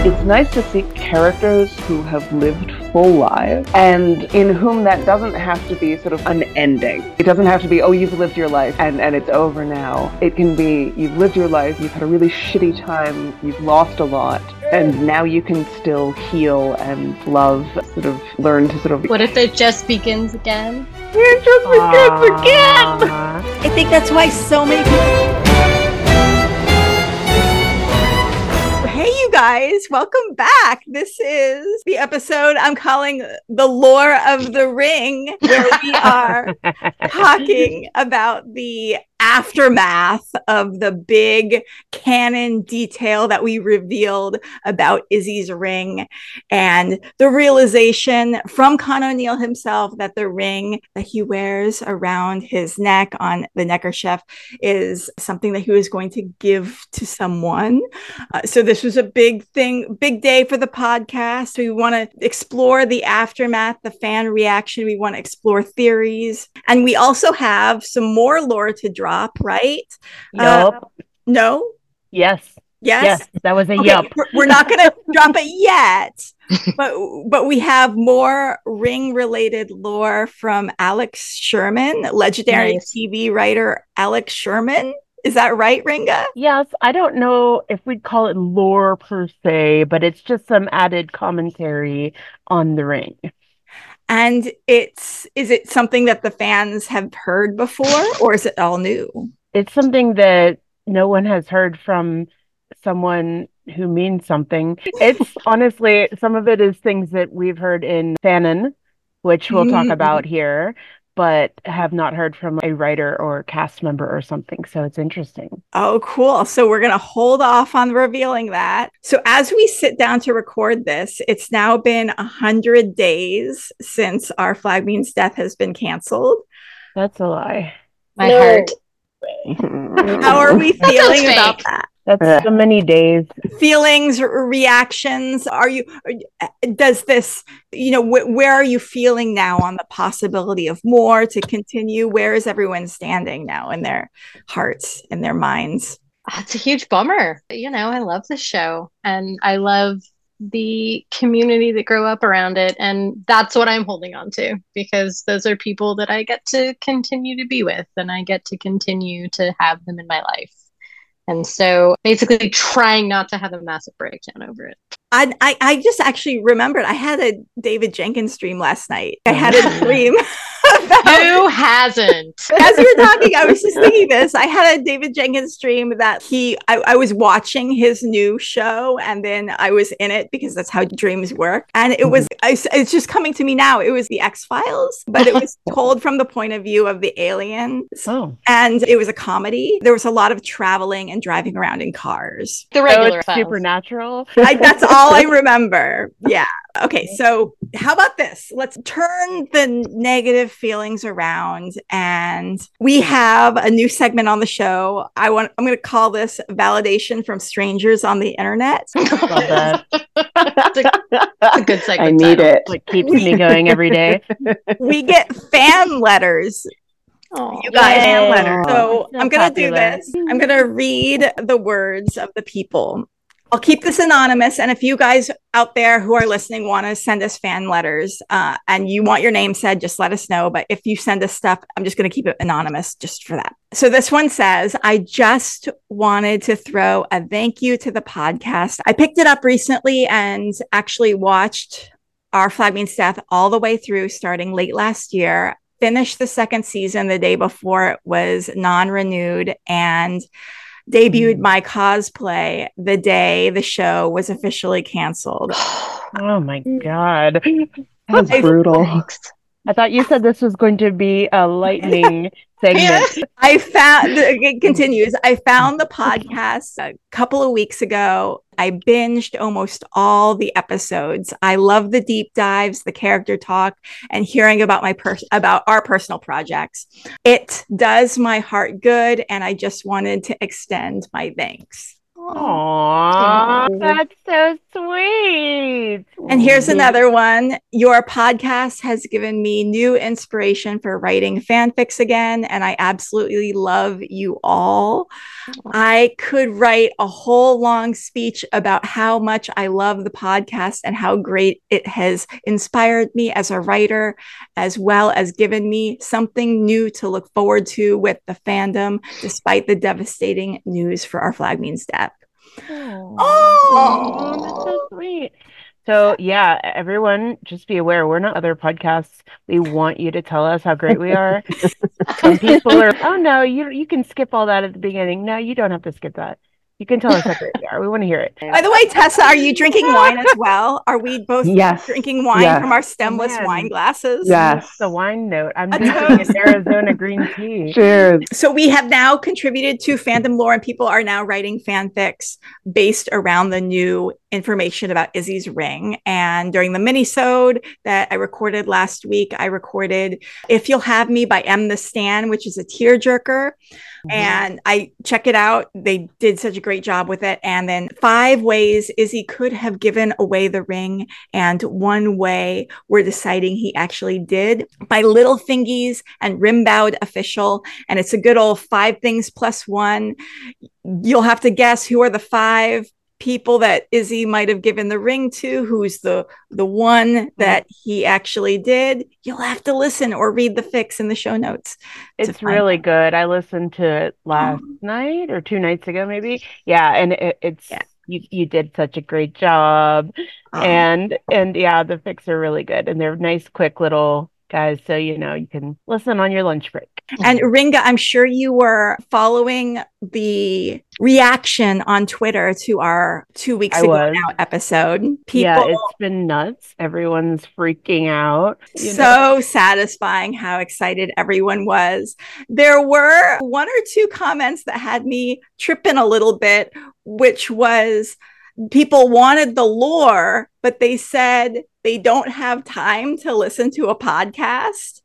It's nice to see characters who have lived full lives and in whom that doesn't have to be sort of an ending. It doesn't have to be, oh, you've lived your life and it's over now. It can be, you've lived your life, you've had a really shitty time, you've lost a lot, and now you can still heal and love, sort of learn to sort of... What if it just begins again? It just begins again! I think that's why so many people... Hey, you guys, welcome back. This is the episode I'm calling The Lore of the Ring, where we are talking about the aftermath of the big canon detail that we revealed about Izzy's ring and the realization from Con O'Neill himself that the ring that he wears around his neck on the neckerchief is something that he was going to give to someone. So this was a big thing, big day for the podcast. We want to explore the aftermath, the fan reaction. We want to explore theories. And we also have some more lore to drop. Right? Yup. No? Yes. Yes? That was a okay, yup. We're not going to drop it yet, but we have more ring-related lore from Alex Sherman, legendary TV writer Alex Sherman. Is that right, Ringa? Yes. I don't know if we'd call it lore per se, but it's just some added commentary on the ring. And is it something that the fans have heard before, or is it all new? It's something that no one has heard from someone who means something. It's honestly, some of it is things that we've heard in Fanon, which we'll talk about here, but have not heard from a writer or cast member or something. So it's interesting. Oh, cool. So we're going to hold off on revealing that. So as we sit down to record this, it's now been 100 days since Our Flag Means Death has been canceled. That's a lie. My heart. How are we feeling about that? That's so many days. Feelings, reactions. Does this, where are you feeling now on the possibility of more to continue? Where is everyone standing now in their hearts and their minds? It's a huge bummer. I love the show and I love the community that grew up around it. And that's what I'm holding on to, because those are people that I get to continue to be with and I get to continue to have them in my life. And so basically trying not to have a massive breakdown over it. I just actually remembered I had a David Jenkins stream last night. I had a dream. Who hasn't? As you were talking, I was just thinking this. I had a David Jenkins stream that I was watching his new show and then I was in it because that's how dreams work. And it was, it's just coming to me now. It was the X-Files, but it was told from the point of view of the aliens. Oh. And it was a comedy. There was a lot of traveling and driving around in cars. The regular it's Supernatural. That's all I remember. Yeah. Okay. So how about this? Let's turn the negative feelings around. And we have a new segment on the show. I'm going to call this Validation from Strangers on the Internet. Love that. That's a good segment. I need title. it. It keeps me going every day. We get fan letters. Oh, You guys, Yay. fan letters. So So I'm going to do popular. this. I'm going to read the words of the people. I'll keep this anonymous. And if you guys out there who are listening want to send us fan letters and you want your name said, just let us know. But if you send us stuff, I'm just going to keep it anonymous just for that. So this one says, I just wanted to throw a thank you to the podcast. I picked it up recently and actually watched Our Flag Means Death all the way through starting late last year. Finished the second season the day before it was non-renewed and debuted my cosplay the day the show was officially canceled. Oh my God. That's brutal. I thought you said this was going to be a lightning segment. It continues. I found the podcast a couple of weeks ago. I binged almost all the episodes. I love the deep dives, the character talk, and hearing about about our personal projects. It does my heart good, and I just wanted to extend my thanks. Aw, that's so sweet. And here's another one. Your podcast has given me new inspiration for writing fanfics again, and I absolutely love you all. I could write a whole long speech about how much I love the podcast and how great it has inspired me as a writer, as well as given me something new to look forward to with the fandom, despite the devastating news for Our Flag Means Death. Oh, that's so sweet. So yeah, everyone, just be aware we're not other podcasts. We want you to tell us how great we are. Some people are, oh no, you can skip all that at the beginning. No, you don't have to skip that. You can tell us how great we are. We want to hear it. By the way, Tessa, are you drinking wine as well? Are we both drinking wine from our stemless wine glasses? Yes. The wine note. I'm drinking an Arizona green tea. Cheers. So we have now contributed to fandom lore, and people are now writing fanfics based around the new information about Izzy's ring. And during the mini-sode that I recorded last week, I recorded If You'll Have Me by M. The Stan, which is a tearjerker. And I check it out. They did such a great job with it. And then 5 ways Izzy could have given away the ring, and 1 way we're deciding he actually did, by Little Fingies and Rimbound Official. And it's a good old 5 things plus 1. You'll have to guess who are the 5 people that Izzy might have given the ring to, who's the one that he actually did. You'll have to listen or read the fics in the show notes. It's really good. I listened to it last night or 2 nights ago, maybe. Yeah, and it's you did such a great job. And yeah, the fics are really good, and they're nice, quick little guys, so you can listen on your lunch break. And Ringa, I'm sure you were following the reaction on Twitter to our 2 weeks ago now episode. Yeah, it's been nuts. Everyone's freaking out. So satisfying how excited everyone was. There were 1 or 2 comments that had me tripping a little bit, which was people wanted the lore, but they said they don't have time to listen to a podcast.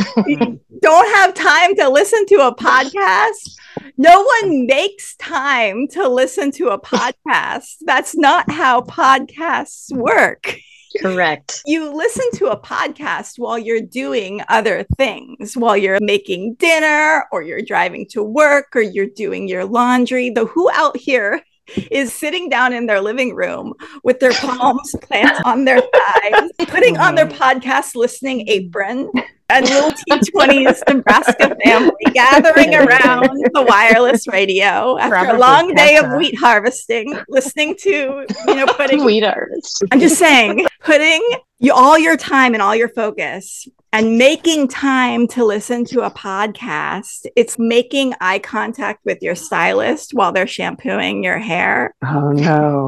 Don't have time to listen to a podcast. No one makes time to listen to a podcast. That's not how podcasts work. Correct. You listen to a podcast while you're doing other things, while you're making dinner or you're driving to work or you're doing your laundry. Who out here is sitting down in their living room with their palms planted on their thighs, putting on their podcast listening apron and little T20's Nebraska family gathering around the wireless radio after a long day of wheat harvesting, listening to, putting wheat harvest. I'm just saying, putting all your time and all your focus and making time to listen to a podcast. It's making eye contact with your stylist while they're shampooing your hair. Oh, no.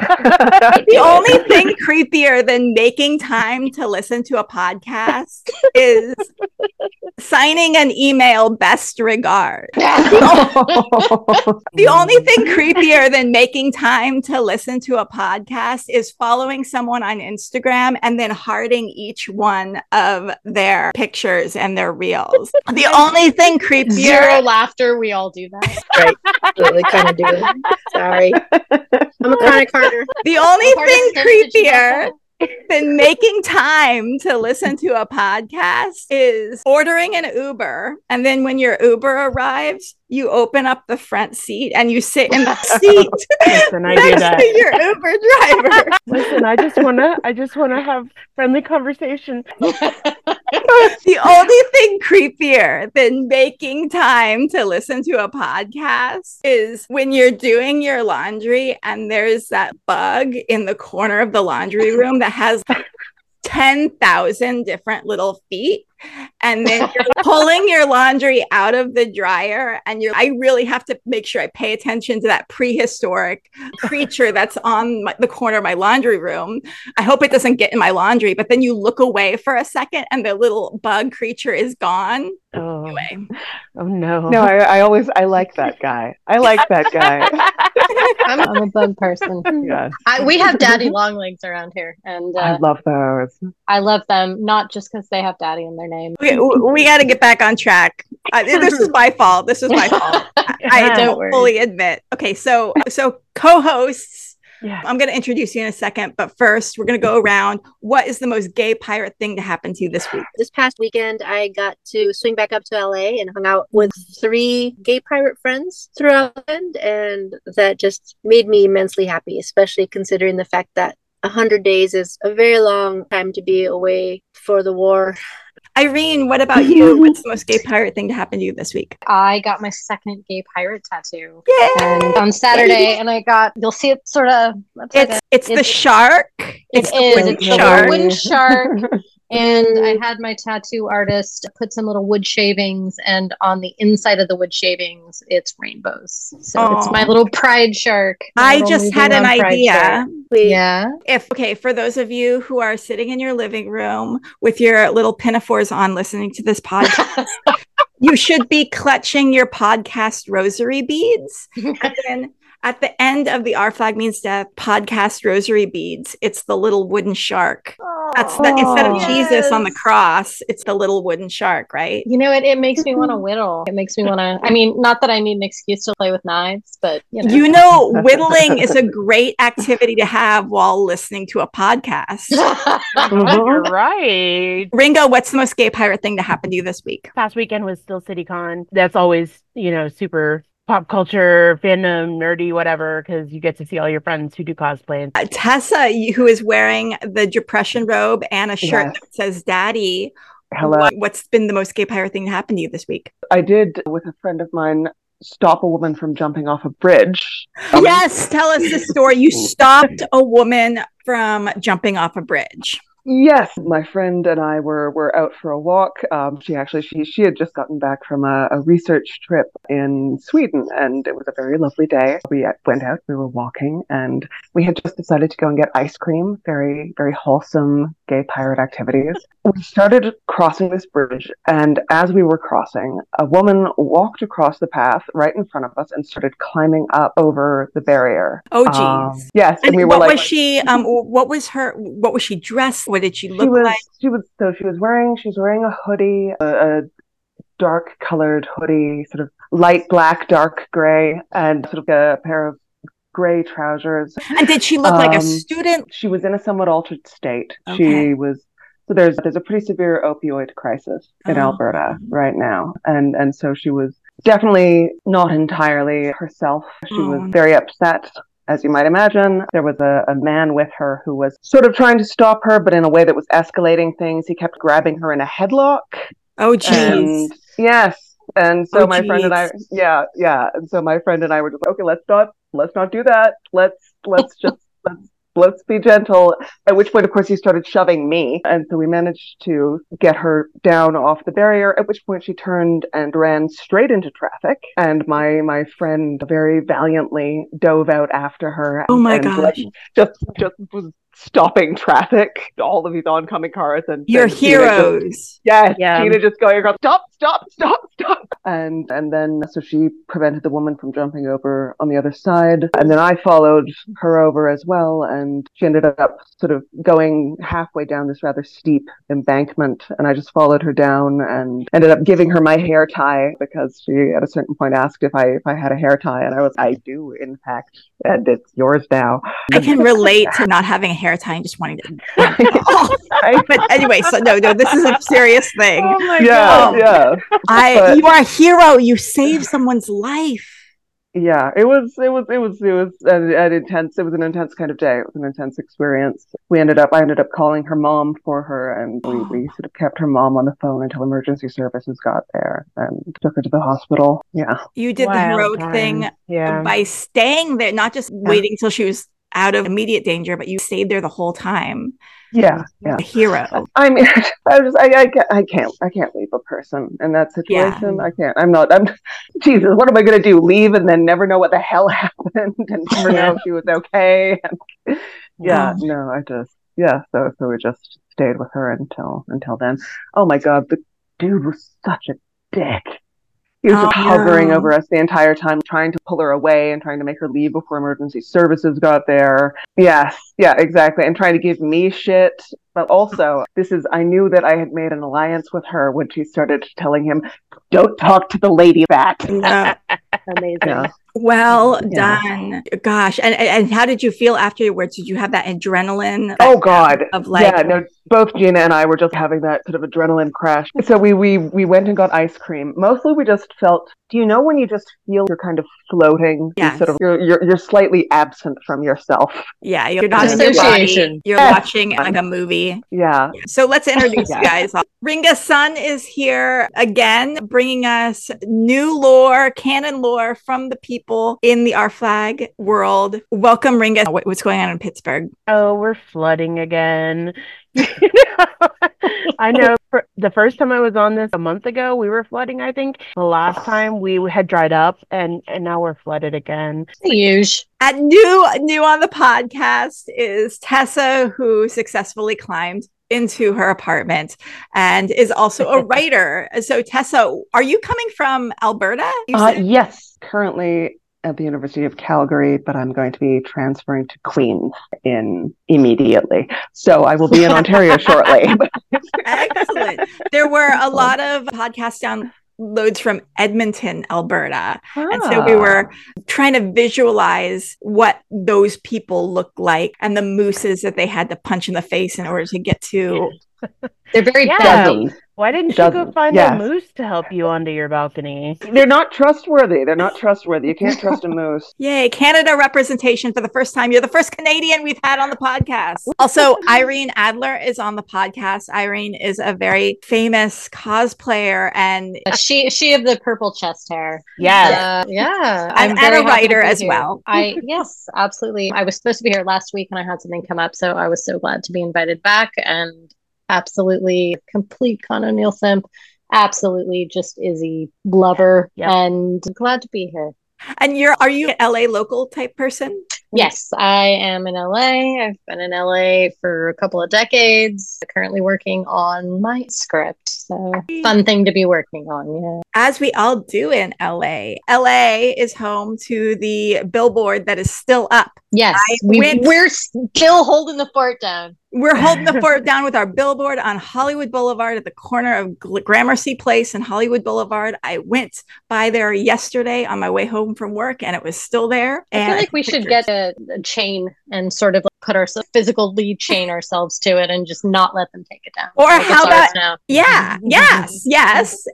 The only thing creepier than making time to listen to a podcast is signing an email, best regard. The only thing creepier than making time to listen to a podcast is following someone on Instagram and then hearting each one of their pictures and their reels. The only thing creepier. 0 laughter. We all do that. Right. Absolutely kind of do it. Sorry. I'm a kind of Carter. The only thing creepier than making time to listen to a podcast is ordering an Uber. And then when your Uber arrives, you open up the front seat and you sit in the seat Listen, I do next that. to your Uber driver. Listen, I just wanna have friendly conversation. The only thing creepier than making time to listen to a podcast is when you're doing your laundry and there's that bug in the corner of the laundry room that has 10,000 different little feet. And then you're pulling your laundry out of the dryer and I really have to make sure I pay attention to that prehistoric creature that's on the corner of my laundry room. I hope it doesn't get in my laundry, but then you look away for a second and the little bug creature is gone. Oh, Anyway. oh no. No, I like that guy. I like that guy. I'm a bug person. Yeah. We have daddy long legs around here, and I love those. I love them not just because they have daddy in their name. We got to get back on track. This is my fault. I Don't don't worry. fully admit. Okay, so co-hosts. Yeah. I'm going to introduce you in a second, but first we're going to go around. What is the most gay pirate thing to happen to you this week? This past weekend, I got to swing back up to LA and hung out with 3 gay pirate friends throughout the weekend, and that just made me immensely happy, especially considering the fact that 100 days is a very long time to be away for the war. Irene, what about you? What's the most gay pirate thing to happen to you this week? I got my second gay pirate tattoo. Yay! And on Saturday, and you'll see it sort of. It's the shark. It's the the shark. wooden shark. And I had my tattoo artist put some little wood shavings, and on the inside of the wood shavings, it's rainbows. So it's my little pride shark. I just had an idea. Yeah. For those of you who are sitting in your living room with your little pinafores on listening to this podcast, you should be clutching your podcast rosary beads. And then at the end of the Our Flag Means Death podcast rosary beads, it's the little wooden shark. Instead of Jesus on the cross, it's the little wooden shark, right? You know, it makes me want to whittle. It makes me want to, I mean, not that I need an excuse to play with knives, but whittling is a great activity to have while listening to a podcast. You're right. Ringo, what's the most gay pirate thing to happen to you this week? Past weekend was still CityCon. That's always, super pop culture, fandom, nerdy, whatever, because you get to see all your friends who do cosplay. Tessa, who is wearing the depression robe and a shirt that says Daddy. Hello. What's been the most gay pirate thing to happen to you this week? I did, with a friend of mine, stop a woman from jumping off a bridge. Yes, tell us the story. You stopped a woman from jumping off a bridge. Yes, my friend and I were out for a walk. She had just gotten back from a research trip in Sweden, and it was a very lovely day. We went out, we were walking, and we had just decided to go and get ice cream. Very, very wholesome gay pirate activities. We started crossing this bridge, and as we were crossing, a woman walked across the path right in front of us and started climbing up over the barrier. Oh, geez. Yes, and we were what was she? What was she dressed? What did she look like? She was wearing a hoodie, a dark colored hoodie, sort of light black, dark gray, and sort of a pair of gray trousers. And did she look like a student? She was in a somewhat altered state. Okay. She was. So there's a pretty severe opioid crisis in Alberta right now, and so she was definitely not entirely herself. She was very upset. As you might imagine, there was a man with her who was sort of trying to stop her, but in a way that was escalating things. He kept grabbing her in a headlock. Oh, geez. Yes. And so my friend and I, geez. And so my friend and I were just, okay, let's not do that. Let's be gentle. At which point, of course, he started shoving me. And so we managed to get her down off the barrier, at which point she turned and ran straight into traffic. And my friend very valiantly dove out after her. Oh my gosh. Just was stopping traffic, all of these oncoming cars. And your heroes. Gina just going across, stop. And then, so she prevented the woman from jumping over on the other side. And then I followed her over as well. And she ended up sort of going halfway down this rather steep embankment. And I just followed her down and ended up giving her my hair tie because she at a certain point asked if I had a hair tie. And I do, in fact, and it's yours now. I can relate to not having a hair tie and just wanting to. But anyway, so no, this is a serious thing. Oh my God. Yeah. You are a hero. You saved someone's life. Yeah, it was an intense. It was an intense kind of day. It was an intense experience. I ended up calling her mom for her, and we sort of kept her mom on the phone until emergency services got there and took her to the hospital. Yeah, you did the heroic thing by staying there, not just waiting until she was out of immediate danger, but you stayed there the whole time. Yeah. A hero. I mean, I can't leave a person in that situation. Yeah. I can't. Jesus, what am I going to do? Leave and then never know what the hell happened and never know if she was okay. And, so we just stayed with her until then. Oh my God, the dude was such a dick. He was just hovering over us the entire time, trying to pull her away and trying to make her leave before emergency services got there. Yes, yeah, exactly. And trying to give me shit But also, I knew that I had made an alliance with her when she started telling him, don't talk to the lady bat. No. Amazing. Yeah. Well Yeah. done. Gosh. And how did you feel afterwards? Did you have that adrenaline? Oh God. Of like, yeah, no, both Gina and I were just having that sort of adrenaline crash. So we went and got ice cream. Mostly we just felt, do you know when you just feel you're kind of floating? Yes. Sort of you're slightly absent from yourself. yeah, you're not in your Dissociation. body. You're Yes. watching like a movie. Yeah. So let's introduce you Yeah. guys. Ringa Sun is here again, bringing us new lore, canon lore from the people in the Our Flag world. Welcome, Ringa. What's going on in Pittsburgh? Oh, we're flooding again. I know the first time I was on this a month ago, we were flooding, I think. The last time we had dried up and now we're flooded again. Huge. And new on the podcast is Tessa, who successfully climbed into her apartment and is also a writer. So Tessa, are you coming from Alberta? Yes, currently at the University of Calgary, but I'm going to be transferring to Queens immediately. So I will be in Ontario shortly. Excellent. There were a lot of podcast downloads from Edmonton, Alberta. And so we were trying to visualize what those people look like and the mooses that they had to punch in the face in order to get to. They're very Yeah. bendy. Why didn't you go Doesn't. find Yes. a moose to help you onto your balcony? They're not trustworthy. You can't trust a moose. Yay, Canada representation for the first time. You're the first Canadian we've had on the podcast. Also, Irene Adler is on the podcast. Irene is a very famous cosplayer and She of the purple chest hair. Yes. Yeah. And very a happy to writer be as here. well. Yes, absolutely. I was supposed to be here last week and I had something come up, so I was so glad to be invited back, and absolutely complete Con O'Neill simp. Absolutely just Izzy lover. Yep. And glad to be here. And are you an LA local type person? Yes, I am in LA. I've been in LA for a couple of decades. Currently working on my script. So fun thing to be working on, yeah. As we all do in LA. LA is home to the billboard that is still up. Yes, we're still holding the fort down. We're holding the fort down with our billboard on Hollywood Boulevard at the corner of Gramercy Place and Hollywood Boulevard. I went by there yesterday on my way home from work and it was still there. I feel like we should get a chain and sort of put ourselves physically chain ourselves to it and just not let them take it down. Or Like how it's ours about now? Yeah, yes.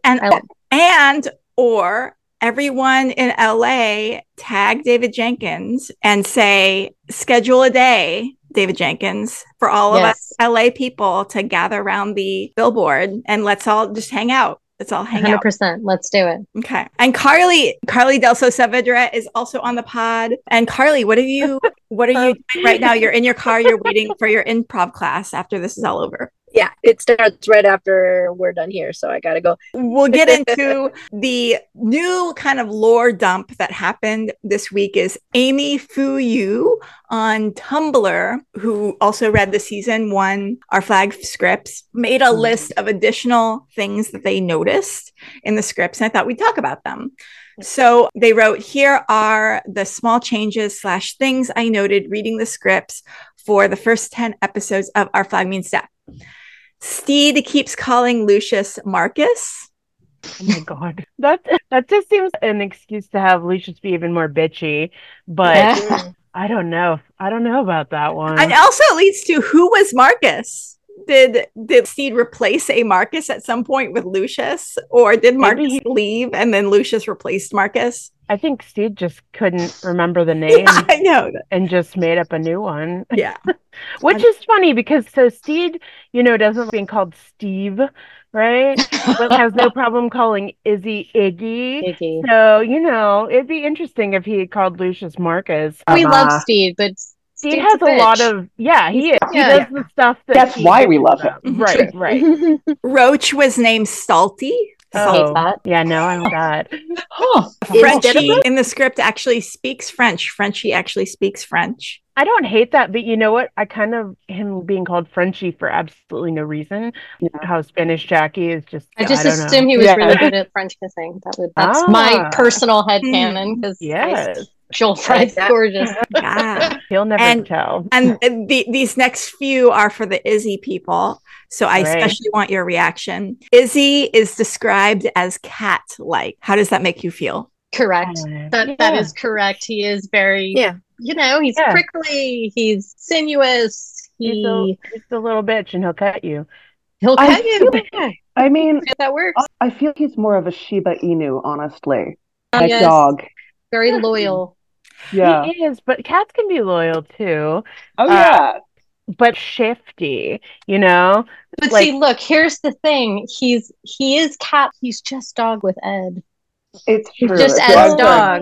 Or everyone in LA tag David Jenkins and say, schedule a day, David Jenkins, for all of us LA people to gather around the billboard and let's all just hang out. Let's all hang out. 100%. Let's do it. Okay. And Carly Delso Saavedra is also on the pod. And Carly, what are you doing right now? You're in your car, you're waiting for your improv class after this is all over. Yeah, it starts right after we're done here, so I gotta go. We'll get into the new kind of lore dump that happened this week is Amy Fu Yu on Tumblr, who also read the season 1 Our Flag scripts, made a list of additional things that they noticed in the scripts, and I thought we'd talk about them. So they wrote, here are the small changes / things I noted reading the scripts for the first 10 episodes of Our Flag Means Death. Steed keeps calling Lucius Marcus. Oh my God. That just seems an excuse to have Lucius be even more bitchy. But Yeah. I don't know. I don't know about that one. And also it leads to, who was Marcus? Did Steed replace a Marcus at some point with Lucius? Or did Marcus leave and then Lucius replaced Marcus? I think Steed just couldn't remember the name I know. and just made up a new one. Yeah. Which is funny because Steed, doesn't like being called Steve, right? But has no problem calling Izzy Iggy. So, it'd be interesting if he called Lucius Marcus. We love Steed, but Steed has a lot of, he is. He does the stuff That's why we love him. Right. Roach was named Salty. Oh, yeah, no, I'm that. Huh. Frenchie in the script actually speaks French. Frenchie actually speaks French. I don't hate that, but you know what? I kind of him being called Frenchie for absolutely no reason. Yeah. How Spanish Jackie is just. I just assumed he was really good at French kissing. That's my personal headcanon. Yes. Joel Fry's Yeah. gorgeous. Yeah. He'll never And- tell. And these next few are for the Izzy people. So I Right. especially want your reaction. Izzy is described as cat-like. How does that make you feel? Correct. That Yeah. is correct. He is very, Yeah. he's Yeah. prickly, he's sinuous, He's a little bitch and he'll cut you. he'll I cut you. feel- I mean, That works. I feel he's more of a Shiba Inu, honestly. Oh, Like yes. dog. Very loyal. Yeah. He is, but cats can be loyal too, Oh, yeah. but shifty, you know? But Like- see, look, here's the thing. He is cat. He's just dog with Ed. It's He's true. just So Ed's I'm dog.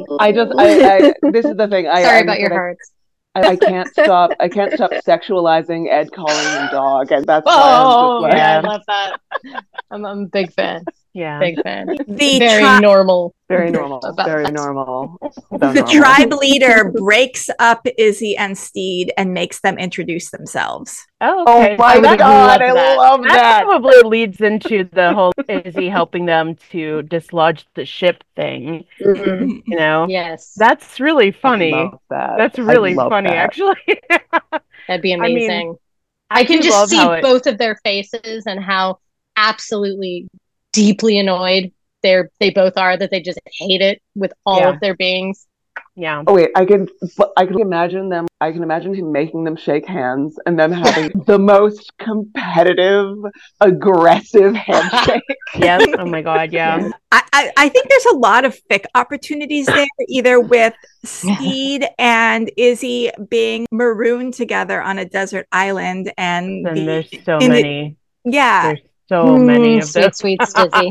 this is the thing. Sorry I'm about your gonna- hearts. I can't stop sexualizing Ed calling him dog, and that's why Oh, I'm just like, yeah, I love that. I'm a big fan. Yeah. Big fan. The Very tri- normal. very normal, About very that. normal. So the normal. tribe leader breaks up Izzy and Steed and makes them introduce themselves. Oh, Oh okay. my I would have god, loved I that. love That that. probably leads into the whole Izzy helping them to dislodge the ship thing, Mhm. you know? Yes. That's really funny. I love that. That's I really love funny, that. actually. That'd be I mean, amazing. I can do just love see how it- both of their faces and how absolutely deeply annoyed they both are, that they just hate it with all Yeah. of their beings. Yeah. Oh wait, I can imagine them. I can imagine him making them shake hands and them having the most competitive, aggressive handshake. Yes. Oh my God. Yeah. I think there's a lot of fic opportunities there, either with Steed and Izzy being marooned together on a desert island, and And there's so in the- many. yeah, There's so many of Sweet, those. sweet Stizzy.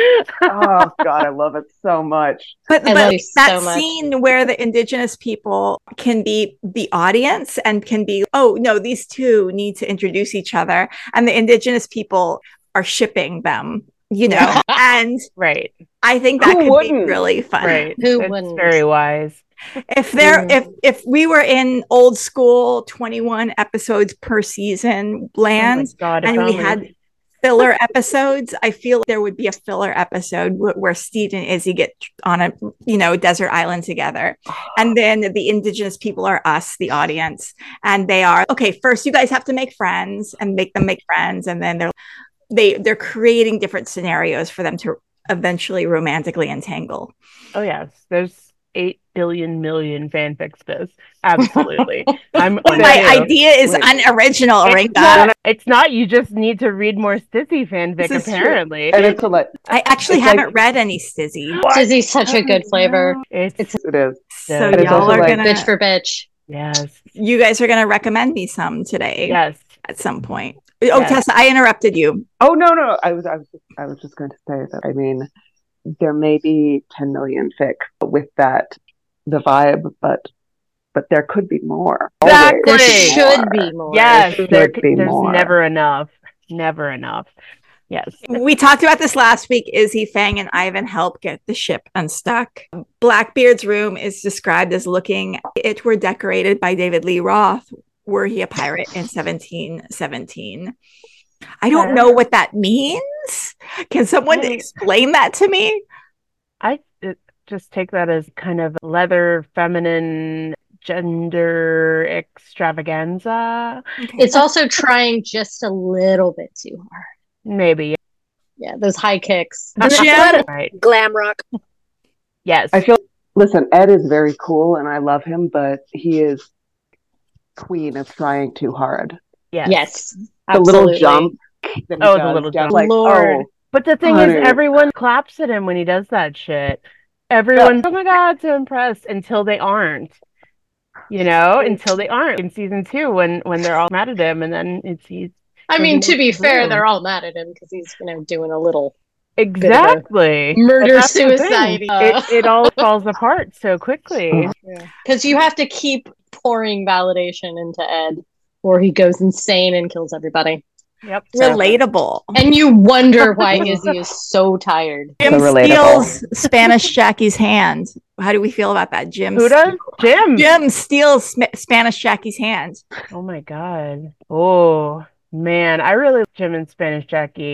Oh god, I love it so much. but I love you that so much. scene where the indigenous people can be the audience and can be, oh no, these two need to introduce each other, and the indigenous people are shipping them, you know, and Right. I think that Who could be wouldn't? really fun. Right. Who It's wouldn't? very wise. If there if we were in old school 21 episodes per season Oh my land, God. and if we only. had filler episodes, I feel there would be a filler episode where Steve and Izzy get on a desert island together, and then the indigenous people are us, the audience, and they are okay. First, you guys have to make friends and make them make friends, and then they're creating different scenarios for them to eventually romantically entangle. Oh yes. There's 8 billion million fanfics of this. Absolutely. I'm on My it too. idea is Wait. unoriginal, It's Ringa. not, it's not. You just need to read more Stizzy fanfic, This is true. apparently. And it's a like I actually It's haven't like- read any Stizzy. Stizzy's such a good flavor. It's it is. So And it's y'all also are like- gonna Bitch for bitch. yes. you guys are gonna recommend me some today Yes. at some point. Oh, Yes. Tessa, I interrupted you. Oh no, I was just going to say that. I mean, there may be 10 million fic with the vibe, but there could be more. Exactly. There Always should be more. Yes. should There's be more. never enough. Never enough. Yes. We talked about this last week. Izzy, Fang, and Ivan help get the ship unstuck. Blackbeard's room is described as looking it were decorated by David Lee Roth, were he a pirate in 1717. I don't know what that means. Can someone I- explain that to me? I just take that as kind of leather, feminine, gender extravaganza. It's also trying just a little bit too hard. Maybe. Yeah, those high kicks. Jim? Right. Glam rock. Yes. I feel. Listen, Ed is very cool, and I love him, but he is queen of trying too hard. Yes. Yes. The little absolutely. jump. that he Oh, the does little down, jump. Like, Lord. oh, But the thing Honey. is, everyone claps at him when he does that shit. Everyone's, oh my God, so impressed until they aren't. You know, until they aren't in season 2 when they're all mad at him, and then he's I mean, to be fair, Really? they're all mad at him because he's, doing a little exactly murder That's the thing. suicide. It all falls apart so quickly. Because you have to keep pouring validation into Ed, or he goes insane and kills everybody. Yep. Relatable. And you wonder why Izzy is so tired. Jim So relatable. steals Spanish Jackie's hand. How do we feel about that? Who does? Jim. Jim steals Spanish Jackie's hand. Oh my God. Oh man, I really like Jim and Spanish Jackie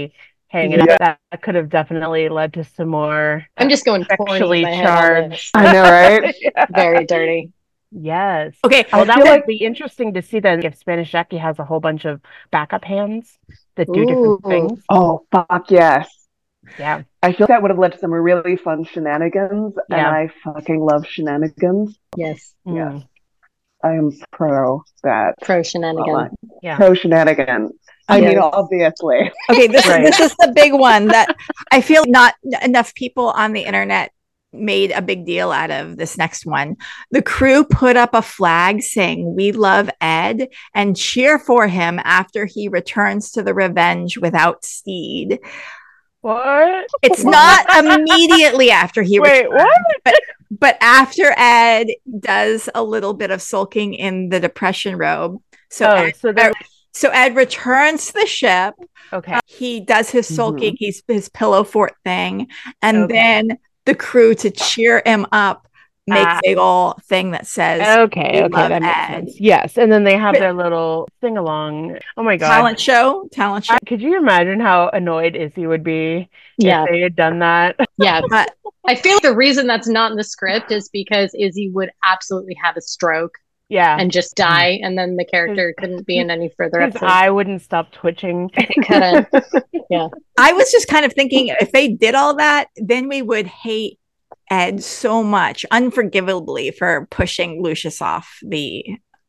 hanging Yeah. out. That could have definitely led to some more I'm just going porny sexually in my head on charged. this. I know, right? Very dirty. Yes. Okay. Well, I that feel would like- be interesting to see then if Spanish Jackie has a whole bunch of backup hands that do Ooh. different things. Oh, fuck yes. Yeah. I feel that would have led to some really fun shenanigans, and Yeah. I fucking love shenanigans. Yes. Yes. Mm. I am pro that. Pro shenanigan. Yeah. Pro shenanigan. I mean, Yes. obviously. Okay, Right. this is the big one that I feel not enough people on the internet made a big deal out of this next one. The crew put up a flag saying, "We love Ed," and cheer for him after he returns to the Revenge without Steed. What? It's not immediately after he Wait, returns, what? but after Ed does a little bit of sulking in the depression robe. So So Ed returns to the ship. okay. He does his sulking, his pillow fort thing, and Okay. then the crew, to cheer him up, make a big ol' thing that says Okay, "We love that makes Ed." sense. Yes, and then they have their little sing along. Oh my god. Talent show. Could you imagine how annoyed Izzy would be Yeah. if they had done that? Yeah. Uh, I feel like the reason that's not in the script is because Izzy would absolutely have a stroke Yeah. and just die, and then the character couldn't be in any further His episodes. eye wouldn't stop twitching. It couldn't. I was just kind of thinking if they did all that, then we would hate Ed so much, unforgivably, for pushing Lucius off the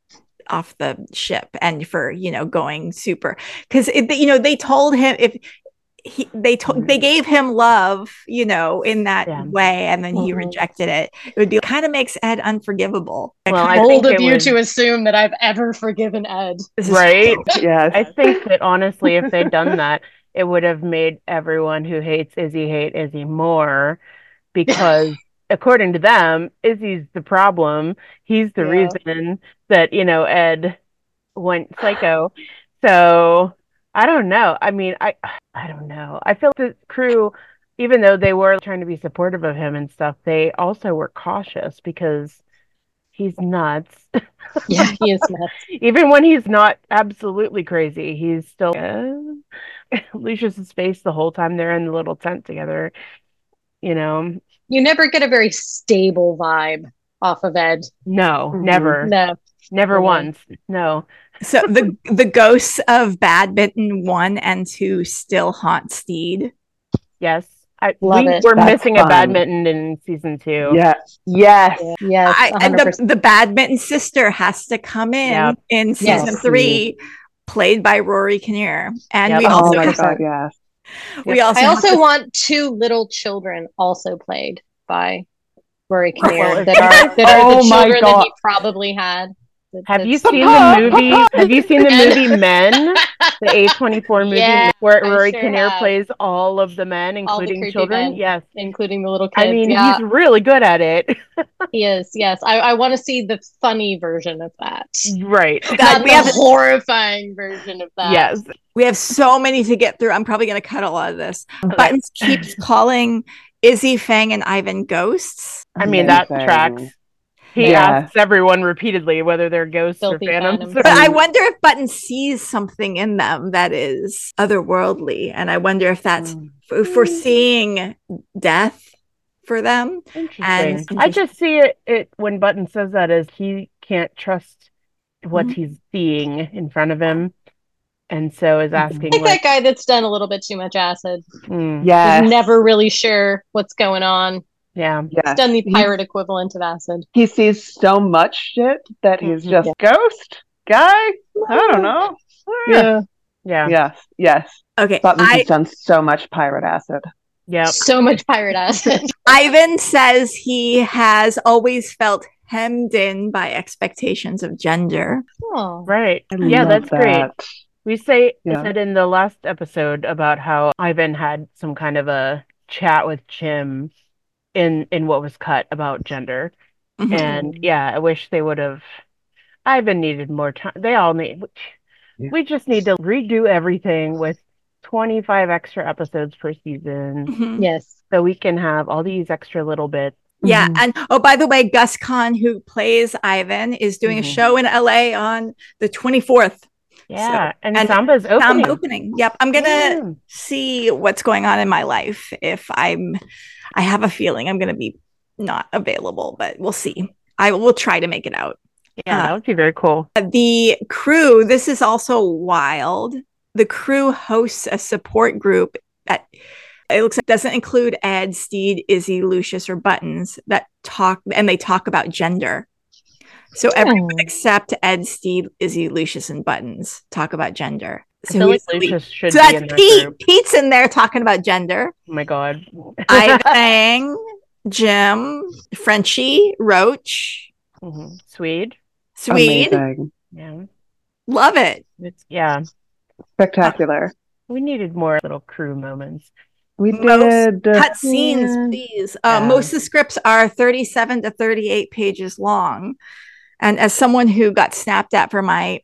ship and for going super, because they told him if they gave him love in that way, and then he rejected it. It would be kind of makes Ed unforgivable. Well, I Bold think of it you would- to assume that I've ever forgiven Ed. Right? Yes. I think that honestly, if they'd done that, it would have made everyone who hates Izzy hate Izzy more, because according to them, Izzy's the problem. He's the reason that, Ed went psycho. So I don't know. I mean, I don't know. I feel the crew, even though they were trying to be supportive of him and stuff, they also were cautious because he's nuts. Yeah, he is nuts. Even when he's not absolutely crazy, he's still Lucius's face the whole time they're in the little tent together. You never get a very stable vibe off of Ed. No, never. No. Never once. No. So the ghosts of Badminton 1 and 2 still haunt Steed. Yes. Love it. We're That's missing fun. a badminton in season 2. Yes. Yes. Yes. And 100%. the Badminton sister has to come in in season Yes. 3, played by Rory Kinnear. And Yep. we Oh also my have, god, yes. we also I have also to- want 2 little children also played by Rory Kinnear Well, that are the oh my children that God. he probably had. Have you seen the movie? Have you seen the movie Men? The A24 movie Yeah, where I Rory sure Kinnear have. plays all of the men, All the including creepy children? men. Yes. Including the little kids. I mean, yeah, he's really good at it. he is. Yes, I want to see the funny version of that. Right. Not we the have horrifying version of that. Yes. we have so many to get through. I'm probably going to cut a lot of this. Buttons keeps calling Izzy, Fang, and Ivan ghosts. I mean, that Amazing. tracks. He Yeah. asks everyone repeatedly whether they're ghosts Filthy or phantoms. phantoms. But I wonder if Button sees something in them that is otherworldly. And I wonder if that's if we're seeing death for them. Interesting. And I just see it when Button says that as he can't trust what he's seeing in front of him, and so is asking Like like, that guy that's done a little bit too much acid. Yes. He's never really sure what's going on. yeah. Yes. He's done the pirate equivalent of acid. He sees so much shit that he's just ghost guy. I don't know. Yeah. Yeah. Yes. Yes. okay. Buttons has done so much pirate acid. Yep. So much pirate acid. Ivan says he has always felt hemmed in by expectations of gender. Oh. Right. I Yeah, love that's great. that. We said Yeah. in the last episode about how Ivan had some kind of a chat with Jim in what was cut about gender. Mhm. And yeah, I wish they would have. Ivan needed more time. They all need. Yeah. We just need to redo everything with 25 extra episodes per season, Mhm. Yes. so we can have all these extra little bits. Yeah, Mhm. and oh, by the way, Gus Kahn, who plays Ivan, is doing a Mhm. show in LA on the 24th. Yeah, and and Samba's opening. opening. Yep. I'm gonna Yeah. see what's going on in my life. If I have a feeling I'm gonna be not available, but we'll see. I will try to make it out. Yeah, that would be very cool. The crew, this is also wild. The crew hosts a support group that it looks like doesn't include Ed, Steed, Izzy, Lucius, or Buttons that talk, and they talk about gender. So everyone except Ed, Steed, Izzy, Lucius, and Buttons talk about gender. I feel like Lucius should so be that's in that Pete. group. Pete's in there talking about gender. Oh my god. Ivan, Jim, Frenchie, Roach, Swede. Amazing. Yeah. Love it. Yeah. Spectacular. We needed more little crew moments. We Most did. cut scenes, please. Most of the scripts are 37 to 38 pages long. And as someone who got snapped at for my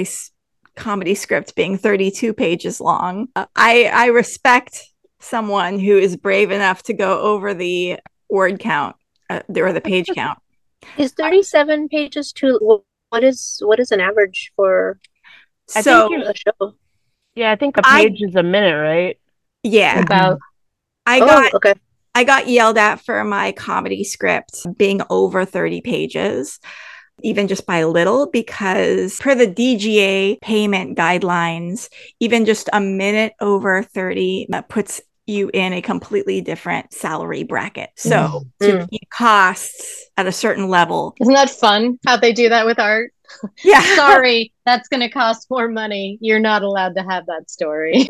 comedy script being 32 pages long, I respect someone who is brave enough to go over the word count or the page count. Is 37 pages too? What is an average for a show? Yeah, I think a page is a minute, right? Yeah. About. I got yelled at for my comedy script being over 30 pages, even just by a little, because per the DGA payment guidelines, even just a minute over 30 puts you in a completely different salary bracket. So to keep costs at a certain level. Isn't that fun how they do that with art? Yeah. Sorry, that's going to cost more money. You're not allowed to have that story.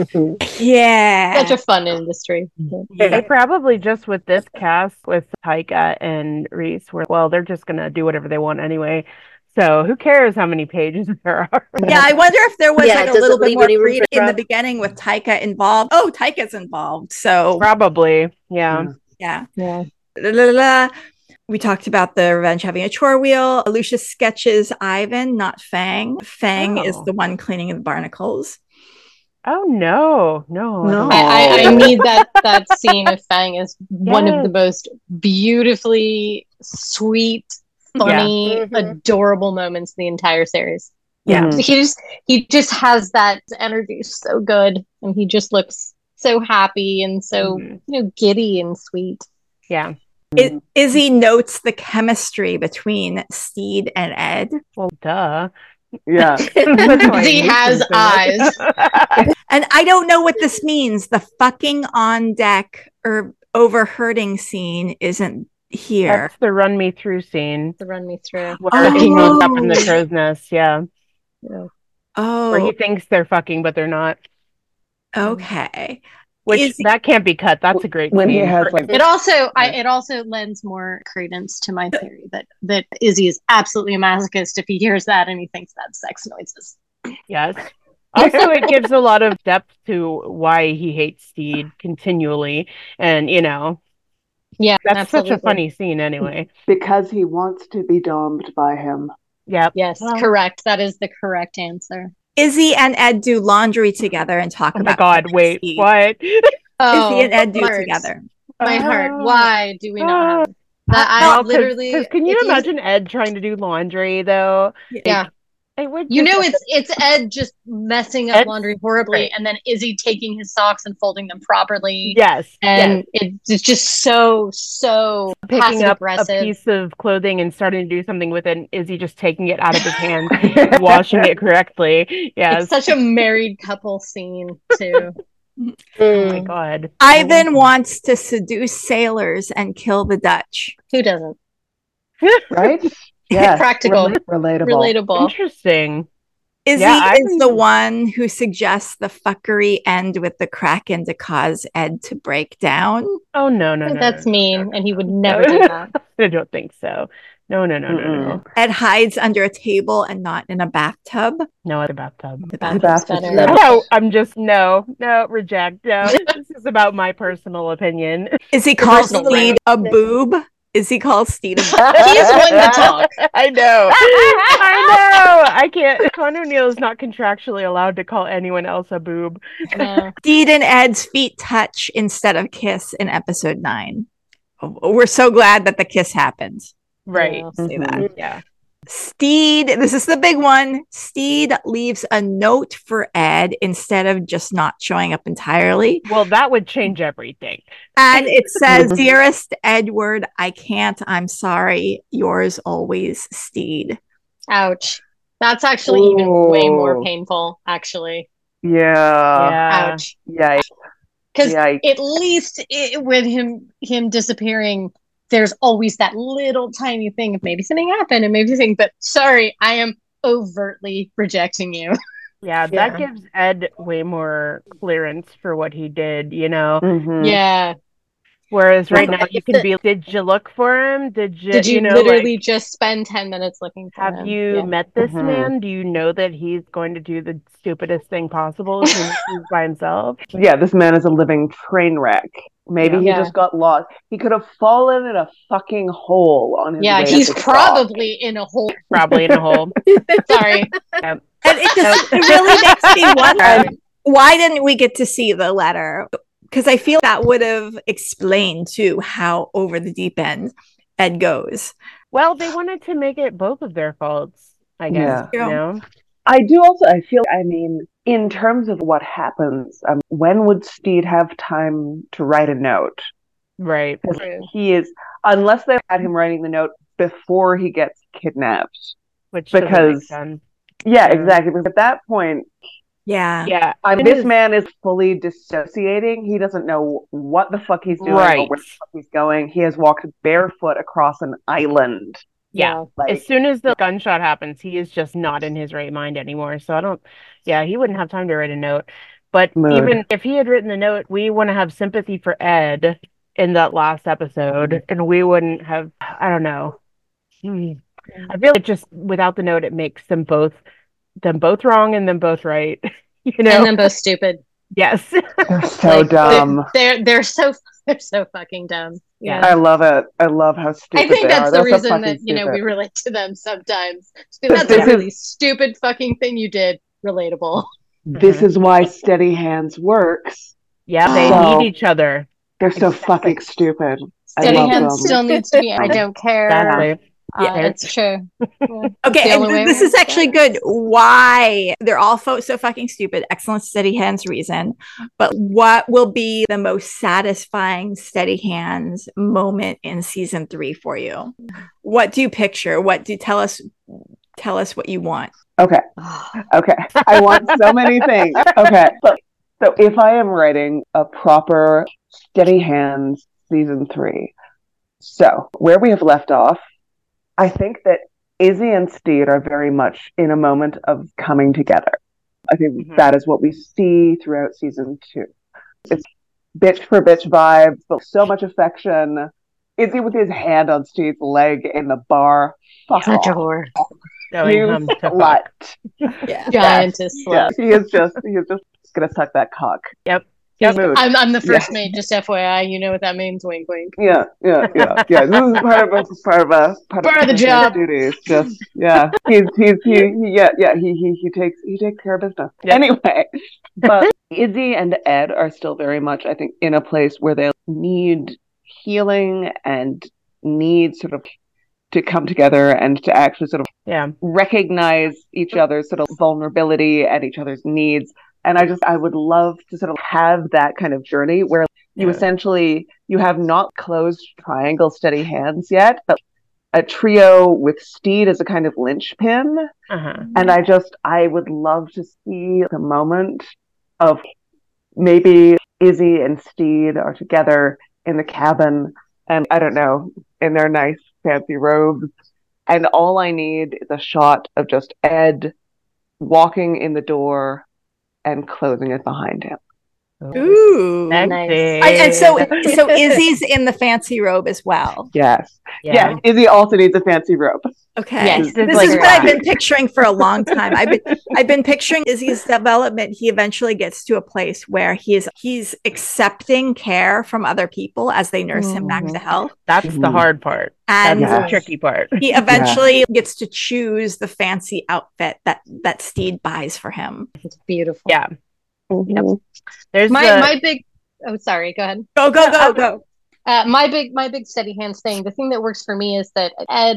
Yeah. Such a fun industry. They probably just with this cast with Taika and Reese were, well, they're just going to do whatever they want anyway. So who cares how many pages there are? Yeah, I wonder if there was like a little bit more freedom in the drop? beginning with Taika involved. Oh, Taika's involved. So Probably. Yeah. yeah. Yeah. La, la, la. We talked about the Revenge having a chore wheel. Lucius sketches Ivan, not Fang. Fang is the one cleaning the barnacles. Oh no. I need that scene of Fang is one of the most beautifully sweet, funny, adorable moments in the entire series. Yeah. He just has that energy so good, and he just looks so happy and so giddy and sweet. Yeah. Izzy notes the chemistry between Steed and Ed. Well, duh. Yeah. Izzy has eyes. And I don't know what this means. The fucking on deck or overhurting scene isn't here. That's the run me through scene. To run me through. Where he goes up in the crow's nest, yeah. Oh. Where he thinks they're fucking, but they're not. Okay. Which that can't be cut. That's a great when scene. he has like It also lends more credence to my theory that Izzy is absolutely a masochist if he hears that and he thinks that's sex noises. Yes. Also, it gives a lot of depth to why he hates Steed continually, and yeah, that's absolutely. such a funny scene anyway. Because he wants to be domed by him. Yep. Yes, correct. That is the correct answer. Izzy and Ed do laundry together and talk about. Oh my god! Wait, Steed. what? Izzy and Ed do together. My heart. Why do we not have that? Well, Literally. Can you imagine Ed trying to do laundry though? Yeah. It would it's Ed just messing up laundry horribly, and then Izzy taking his socks and folding them properly. Yes, and it's just so picking up aggressive. A piece of clothing and starting to do something with it, and Izzy just taking it out of his hand, washing it correctly. Yes, it's such a married couple scene too. Oh my god! Ivan wants to seduce sailors and kill the Dutch. Who doesn't? Right? Yeah, practical, relatable. Interesting. Izzy is the one who suggests the fuckery end with the Kraken to cause Ed to break down. Oh no! That's mean, and he would never do that. I don't think so. No. Ed hides under a table and not in a bathtub. No, at a bathtub. The bathtub's better. No, I'm just reject. No, this is about my personal opinion. Is he called Steed a boob? Is he called Steed a boob? He's one to talk. I know. I can't. Con O'Neill is not contractually allowed to call anyone else a boob. No. Steed and Ed's feet touch instead of kiss in episode 9. We're so glad that the kiss happened. Right. Say that. Yeah. Steed, this is the big one. Steed leaves a note for Ed instead of just not showing up entirely. Well, that would change everything. And it says, "Dearest Edward, I can't. I'm sorry. Yours always, Steed." Ouch. That's actually even way more Ooh. painful, actually. Yeah. Ouch. Yikes. Because Yikes. at least with him disappearing, there's always that little tiny thing of maybe something happened and maybe something, but sorry, I am overtly rejecting you. Yeah, Yeah. that gives Ed way more clearance for what he did, you know? Mhm. Yeah. Whereas right Well, now you can be, did you look for him? Did you know, literally like, just spend 10 minutes looking for have him? you Yeah. met this Mhm. man? Do you know that he's going to do the stupidest thing possible as soon as he's by himself? Yeah, this man is a living train wreck. Maybe he Yeah. just got lost. He could have fallen in a fucking hole on his Yeah, way he's to the probably in a hole. Probably in a hole. Sorry. Yeah. And it really makes me wonder, why didn't we get to see the letter? Because I feel that would have explained too how over the deep end Ed goes. Well, they wanted to make it both of their faults, I guess, Yeah. you know? I do also, I feel, I mean, in terms of what happens, when would Steed have time to write a note? Right. Because True. he is, unless they had him writing the note before he gets kidnapped. Which doesn't make Because, sense. yeah, Yeah. exactly. Because at that point, Yeah. Yeah. And this his- man is fully dissociating. He doesn't know what the fuck he's doing or Right. where the fuck he's going. He has walked barefoot across an island. Yeah. Like, As soon as the gunshot happens, he is just not in his right mind anymore. So he wouldn't have time to write a note. But Mood. even if he had written the note, we want to have sympathy for Ed in that last episode, and we wouldn't have, I don't know. I feel like just without the note, it makes them both wrong and them both right. You And know? then both stupid. Yes. they're so dumb. They're so fucking dumb. Yeah. I love it. I love how stupid I think they that's are. the They're so reason fucking that we stupid. relate to them sometimes. But That's this a is- really stupid fucking thing you did. Relatable. This is why Steady Hands works. Yeah, they So- need each other. They're so Exactly. fucking stupid. I Steady love Hands them. still needs to be. I don't care. Exactly. Yeah. It's true. Yeah. Okay, The and only way this we is actually understand. good. Why they're all so fucking stupid. Excellent Steady Hands reason. But what will be the most satisfying Steady Hands moment in season 3 for you? What do you picture? What do you tell us what you want? Okay. Okay. I want so many things. Okay. So if I am writing a proper Steady Hands season 3, so where we have left off, I think that Izzy and Steed are very much in a moment of coming together. I think Mhm. that is what we see throughout season 2. It's bitch for bitch vibes, but so much affection. Izzy with his hand on Steed's leg in the bar. Fuck Such a off. whore. Going You home to fuck. slut. Yeah. Giantess Yeah, slut. he is just gonna suck that cock. Yep. He's mood. I'm the first Yeah. mate, just FYI. You know what that means, wink wink. Yeah. This is part of the job. duties. Just he takes care of business. Yep. Anyway, but Izzy and Ed are still very much, I think, in a place where they need healing and need sort of to come together and to actually sort of Yeah. recognize each other's sort of vulnerability and each other's needs. And I would love to sort of have that kind of journey where you Yeah. essentially, you have not closed triangle Steady Hands yet, but a trio with Steed as a kind of linchpin. Uh-huh. And I would love to see the moment of maybe Izzy and Steed are together in the cabin and I don't know, in their nice fancy robes. And all I need is a shot of just Ed walking in the door and closing it behind him. Ooh. Sexy. And so Izzy's in the fancy robe as well. Yes. Yeah. Yes. Izzy also needs a fancy robe. Okay. Yes, This like is what that. I've been picturing for a long time. I've been picturing Izzy's development. He eventually gets to a place where he's accepting care from other people as they nurse him back to health. That's the hard part. And That's Yes. the tricky part. he eventually gets to choose the fancy outfit that Steed buys for him. It's beautiful. Yeah. Mhm. There's My big. Oh, sorry. Go ahead. Go. My big steady hands thing. The thing that works for me is that Ed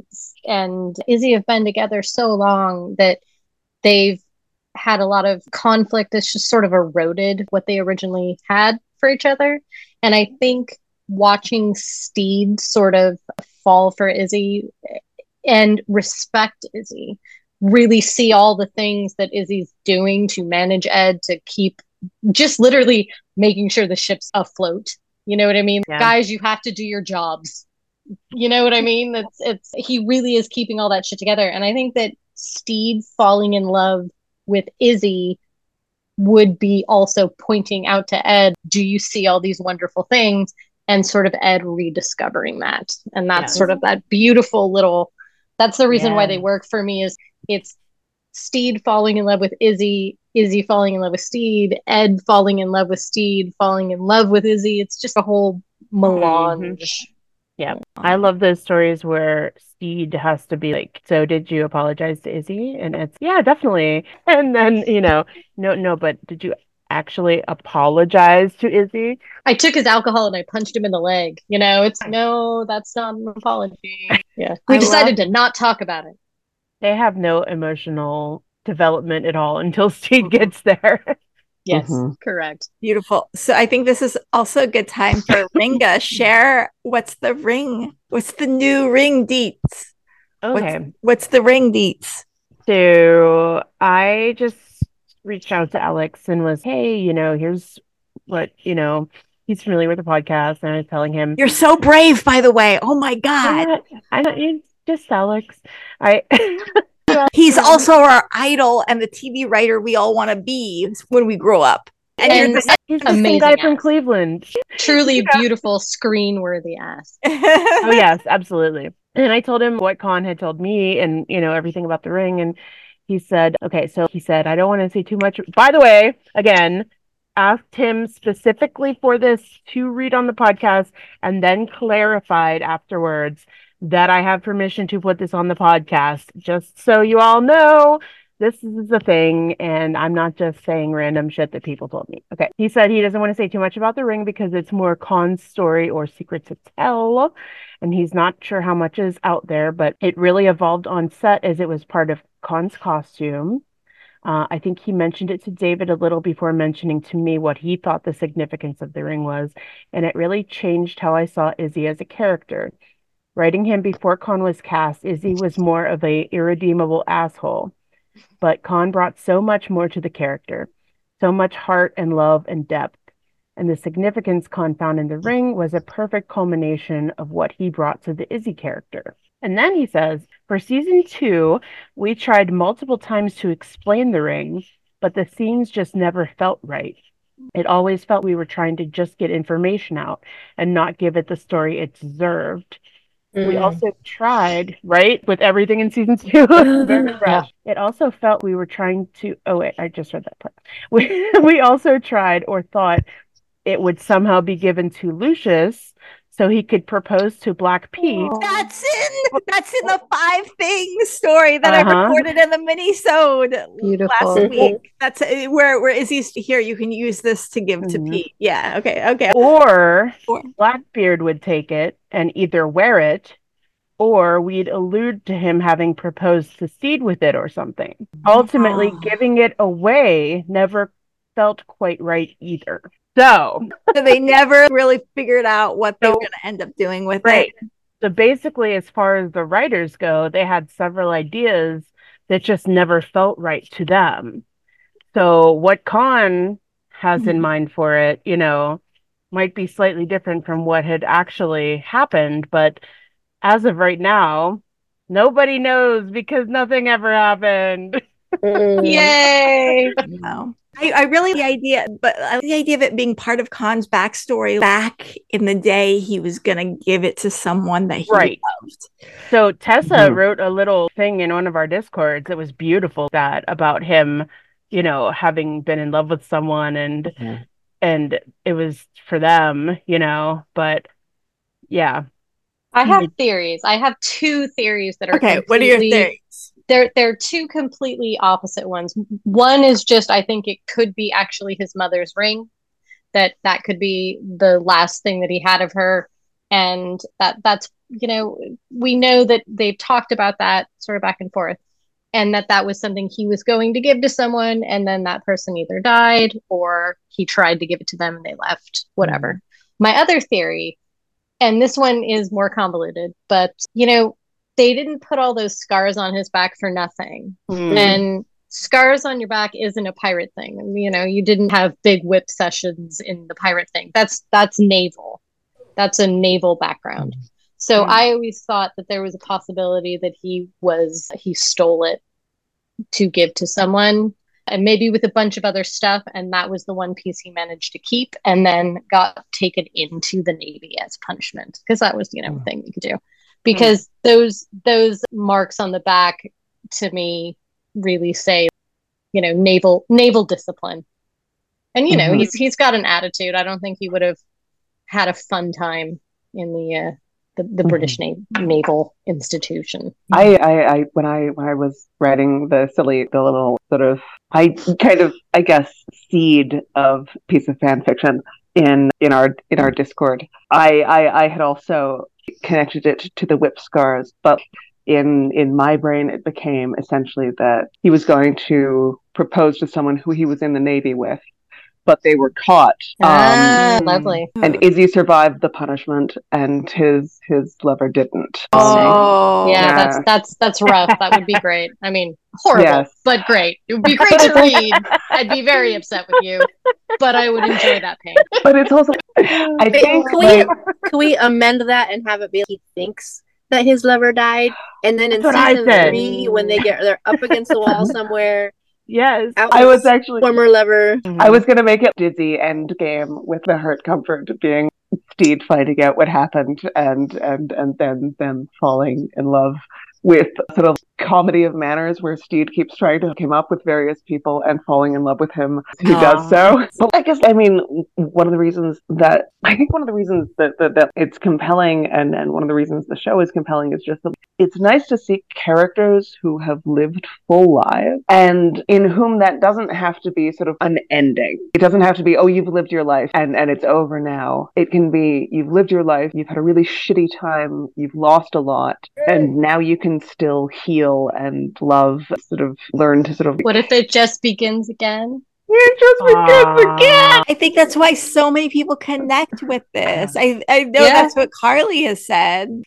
and Izzy have been together so long that they've had a lot of conflict that's just sort of eroded what they originally had for each other. And I think watching Steed sort of fall for Izzy and respect Izzy, really see all the things that Izzy's doing to manage Ed to keep just literally making sure the ship's afloat. You know what I mean? Yeah. Guys, you have to do your jobs. You know what I mean? It's he really is keeping all that shit together. And I think that Steed falling in love with Izzy would be also pointing out to Ed, do you see all these wonderful things? And sort of Ed rediscovering that. And that's Yeah. sort of that beautiful little, that's the reason why Yeah. they work for me is it's Steed falling in love with Izzy, Izzy falling in love with Steed, Ed falling in love with Steed, falling in love with Izzy. It's just a whole melange. Yeah. I love those stories where Steed has to be like, so did you apologize to Izzy? And it's, yeah, definitely. And then, no, but did you actually apologize to Izzy? I took his alcohol and I punched him in the leg. It's no, that's not an apology. Yeah. We decided to not talk about it. They have no emotional development at all until Steed gets there. Yes, Mhm. correct. Beautiful. So I think this is also a good time for Ringa. Share what's the ring? What's the new ring deets? Okay. What's the ring deets? So I just reached out to Alex and was, hey, here's what, he's familiar with the podcast. And I was telling him, You're so brave, by the way. Oh my God. I'm not just Alex. I He's also our idol and the TV writer we all want to be when we grow up. And And he's the same amazing guy from ass. Cleveland. Truly beautiful, screen-worthy ass. Oh yes, absolutely. And I told him what Con had told me and everything about the ring, and he said, okay, so he said, I don't want to say too much. By the way, again, asked him specifically for this to read on the podcast and then clarified afterwards that I have permission to put this on the podcast, just so you all know. This is a thing, and I'm not just saying random shit that people told me. Okay. He said he doesn't want to say too much about the ring because it's more Con's story or secret to tell, and he's not sure how much is out there, but it really evolved on set as it was part of Con's costume. I think he mentioned it to David a little before mentioning to me what he thought the significance of the ring was, and it really changed how I saw Izzy as a character. Writing him before Con was cast, Izzy was more of a irredeemable asshole. But Con brought so much more to the character, so much heart and love and depth. And the significance Con found in the ring was a perfect culmination of what he brought to the Izzy character. And then he says, for season 2, we tried multiple times to explain the ring, but the scenes just never felt right. It always felt we were trying to just get information out and not give it the story it deserved. We also tried, right, with everything in season 2. Very fresh. It also felt we were trying to. Oh wait, I just read that part. We also tried or thought it would somehow be given to Lucius so he could propose to Black Pete. That's in the 5 things story that I recorded in the mini-sode last week. That's where Izzy's here. You can use this to give to Pete. Yeah. Okay. Or Blackbeard would take it and either wear it, or we'd allude to him having proposed to Steed with it or something. Ultimately, giving it away never felt quite right either. So they never really figured out what they were going to end up doing with it. So basically, as far as the writers go, they had several ideas that just never felt right to them. So what Con has in mind for it, might be slightly different from what had actually happened. But as of right now, nobody knows because nothing ever happened. Yay! No. I really the idea of it being part of Con's backstory back in the day he was gonna give it to someone that he loved. So Tessa wrote a little thing in one of our discords that was beautiful about him, having been in love with someone and it was for them, but yeah. I have theories. I have 2 theories that are okay. What are your theories? They're 2 completely opposite ones. One is just I think it could be actually his mother's ring. that that could be the last thing that he had of her. And that's, you know, we know that they've talked about that sort of back and forth, and that that was something he was going to give to someone, and then that person either died or he tried to give it to them and they left, whatever. My other theory, and this one is more convoluted, but you know, they didn't put all those scars on his back for nothing. And scars on your back isn't a pirate thing. You know, you didn't have big whip sessions in the pirate thing. That's naval. That's a naval background. So I always thought that there was a possibility that he stole it to give to someone, and maybe with a bunch of other stuff, and that was the one piece he managed to keep and then got taken into the Navy as punishment, because that was, you know, a thing you could do. Because those marks on the back to me really say, you know, naval discipline. And you know, he's got an attitude. I don't think he would have had a fun time in the British naval institution. I when I was writing the little sort of, I guess, seed of piece of fan fiction in our Discord, I had also connected it to the whip scars, but in my brain it became essentially that he was going to propose to someone who he was in the Navy with, but they were caught. Lovely. And Izzy survived the punishment, and his lover didn't. Yeah, that's rough. That would be great. I mean, horrible, but great. It would be great to read. I'd be very upset with you, but I would enjoy that pain. But it's also, I think, can we amend that and have it be like he thinks that his lover died, and then in season 3, when they're up against the wall somewhere. Yes, I was actually former lover. I was gonna make it Dizzy endgame with the hurt comfort being Steed finding out what happened and then them falling in love, with sort of comedy of manners where Steed keeps trying to hook him up with various people and falling in love with him who does so. But I guess, I mean, one of the reasons that it's compelling, and one of the reasons the show is compelling, is just that it's nice to see characters who have lived full lives and in whom that doesn't have to be sort of an ending. It doesn't have to be, oh, you've lived your life and it's over now. It can be, you've lived your life, you've had a really shitty time, you've lost a lot, and now you can still heal and love, sort of learn to sort of... What if it just begins again? It just begins again! I think that's why so many people connect with this. I know that's what Carly has said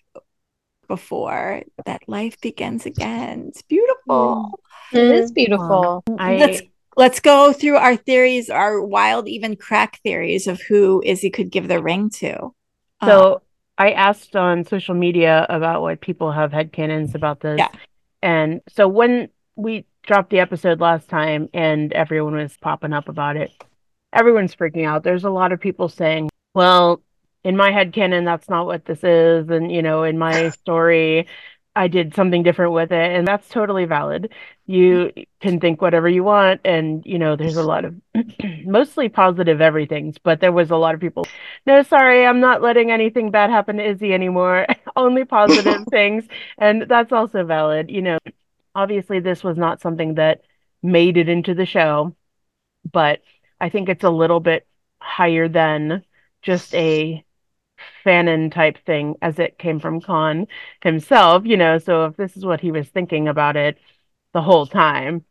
before, that life begins again. It's beautiful. It is beautiful. Let's go through our theories, our wild, even crack theories of who Izzy could give the ring to. So I asked on social media about what people have headcanons about this. Yeah. And so when we dropped the episode last time and everyone was popping up about it, everyone's freaking out. There's a lot of people saying, well, in my headcanon, that's not what this is. And, you know, in my story, I did something different with it. And that's totally valid. You can think whatever you want. And, you know, there's a lot of mostly positive everythings. But there was a lot of people, no, sorry, I'm not letting anything bad happen to Izzy anymore. Only positive things. And that's also valid. You know, obviously, this was not something that made it into the show. But I think it's a little bit higher than just a fanon type thing, as it came from Khan himself, you know. So if this is what he was thinking about it the whole time,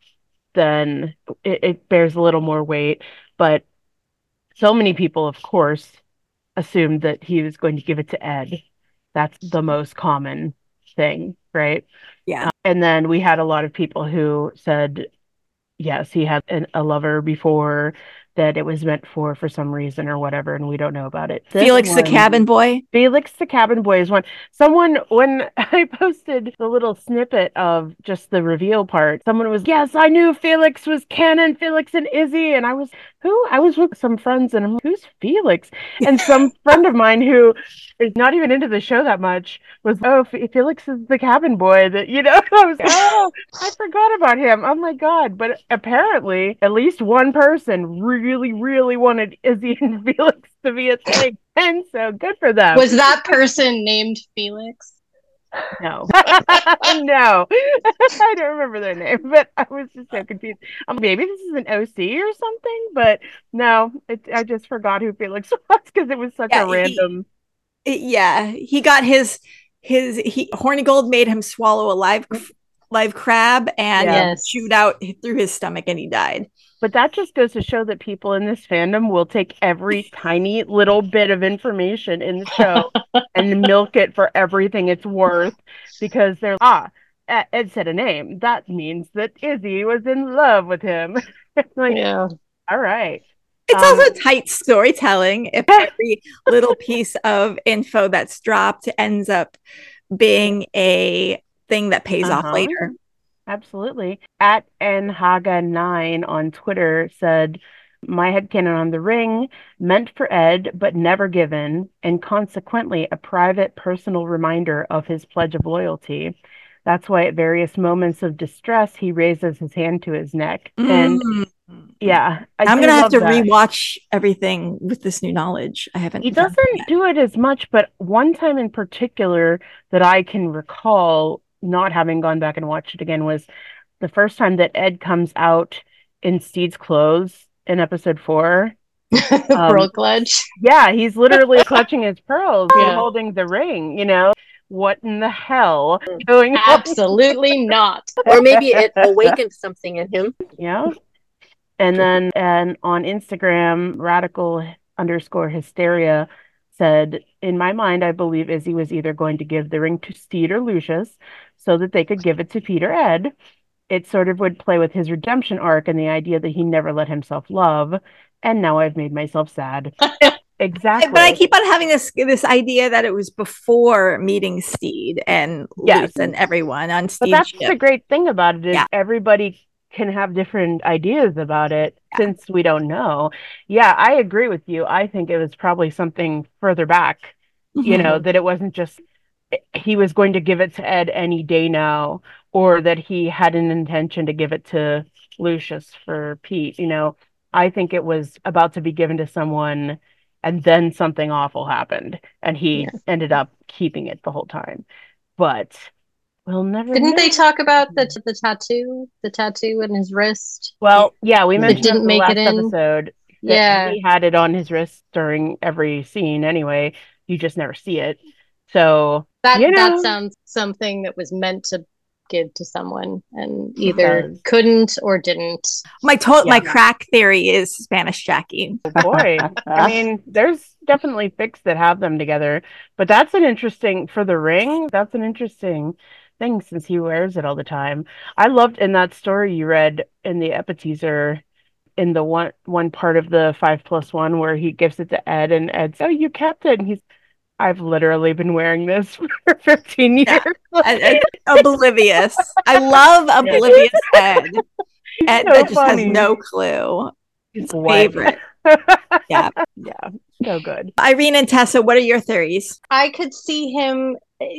then it bears a little more weight. But so many people, of course, assumed that he was going to give it to Ed. That's the most common thing, right? Yeah. And then we had a lot of people who said, yes, he had a lover before, that it was meant for some reason or whatever, and we don't know about it. Felix the cabin boy? Felix the cabin boy is one. Someone, when I posted the little snippet of just the reveal part, someone was, yes, I knew Felix was canon, Felix and Izzy, and I was, who? I was with some friends, and I'm like, who's Felix? And some friend of mine who is not even into the show that much was, oh, Felix is the cabin boy that, you know, I was, oh, I forgot about him. Oh my God. But apparently, at least one person really wanted Izzy and Felix to be a thing, and so good for them. Was that person named Felix? No. No. I don't remember their name, but I was just so confused. Maybe this is an OC or something, but no, I just forgot who Felix was because it was such Yeah, a random. he got his Hornigold made him swallow a live crab and Yeah. Yes. chewed out through his stomach, and he died. But that just goes to show that people in this fandom will take every tiny little bit of information in the show and milk it for everything it's worth because they're, Ed said a name. That means that Izzy was in love with him. Like, Yeah. all right. It's also tight storytelling if every little piece of info that's dropped ends up being a thing that pays off later. Absolutely. At nhaga9 on Twitter said, my headcanon on the ring, meant for Ed, but never given, and consequently a private personal reminder of his pledge of loyalty. That's why at various moments of distress, he raises his hand to his neck. And yeah, I'm going to have to that. rewatch everything with this new knowledge. I haven't. He doesn't do it as much, but one time in particular that I can recall not having gone back and watched it again was the first time that Ed comes out in Steed's clothes in episode 4. Pearl clutch. Yeah, he's literally clutching his pearls and Yeah. holding the ring, you know? What in the hell going on? Absolutely not. Or maybe it awakened something in him. Yeah. And then on Instagram, radical_hysteria said, in my mind, I believe Izzy was either going to give the ring to Steed or Lucius so that they could give it to Peter Ed. It sort of would play with his redemption arc and the idea that he never let himself love. And now I've made myself sad. Exactly. But I keep on having this idea that it was before meeting Steed and Luce and everyone on Steed's But that's ship. the great thing about it is everybody can have different ideas about it since we don't know. Yeah, I agree with you. I think it was probably something further back, you know, that it wasn't just he was going to give it to Ed any day now, or that he had an intention to give it to Lucius for Pete. You know, I think it was about to be given to someone and then something awful happened and he ended up keeping it the whole time. But we'll never Didn't know. they talk about the tattoo in his wrist? Well, yeah, we mentioned didn't in the make last it in. episode that he had it on his wrist during every scene anyway. You just never see it. So that sounds something that was meant to give to someone and either couldn't or didn't. My crack theory is Spanish Jackie. Oh boy. I mean, there's definitely fics that have them together, but that's an interesting for the ring. That's an interesting thing since he wears it all the time. I loved in that story you read in the Epiteaser in the one part of the 5+1 where he gives it to Ed and Ed's, oh, you kept it, and he's, I've literally been wearing this for 15 years. Oblivious. I love oblivious Ed. Ed So that just funny. has no clue. His favorite. Yeah. So good. Irene and Tessa, what are your theories? I could see him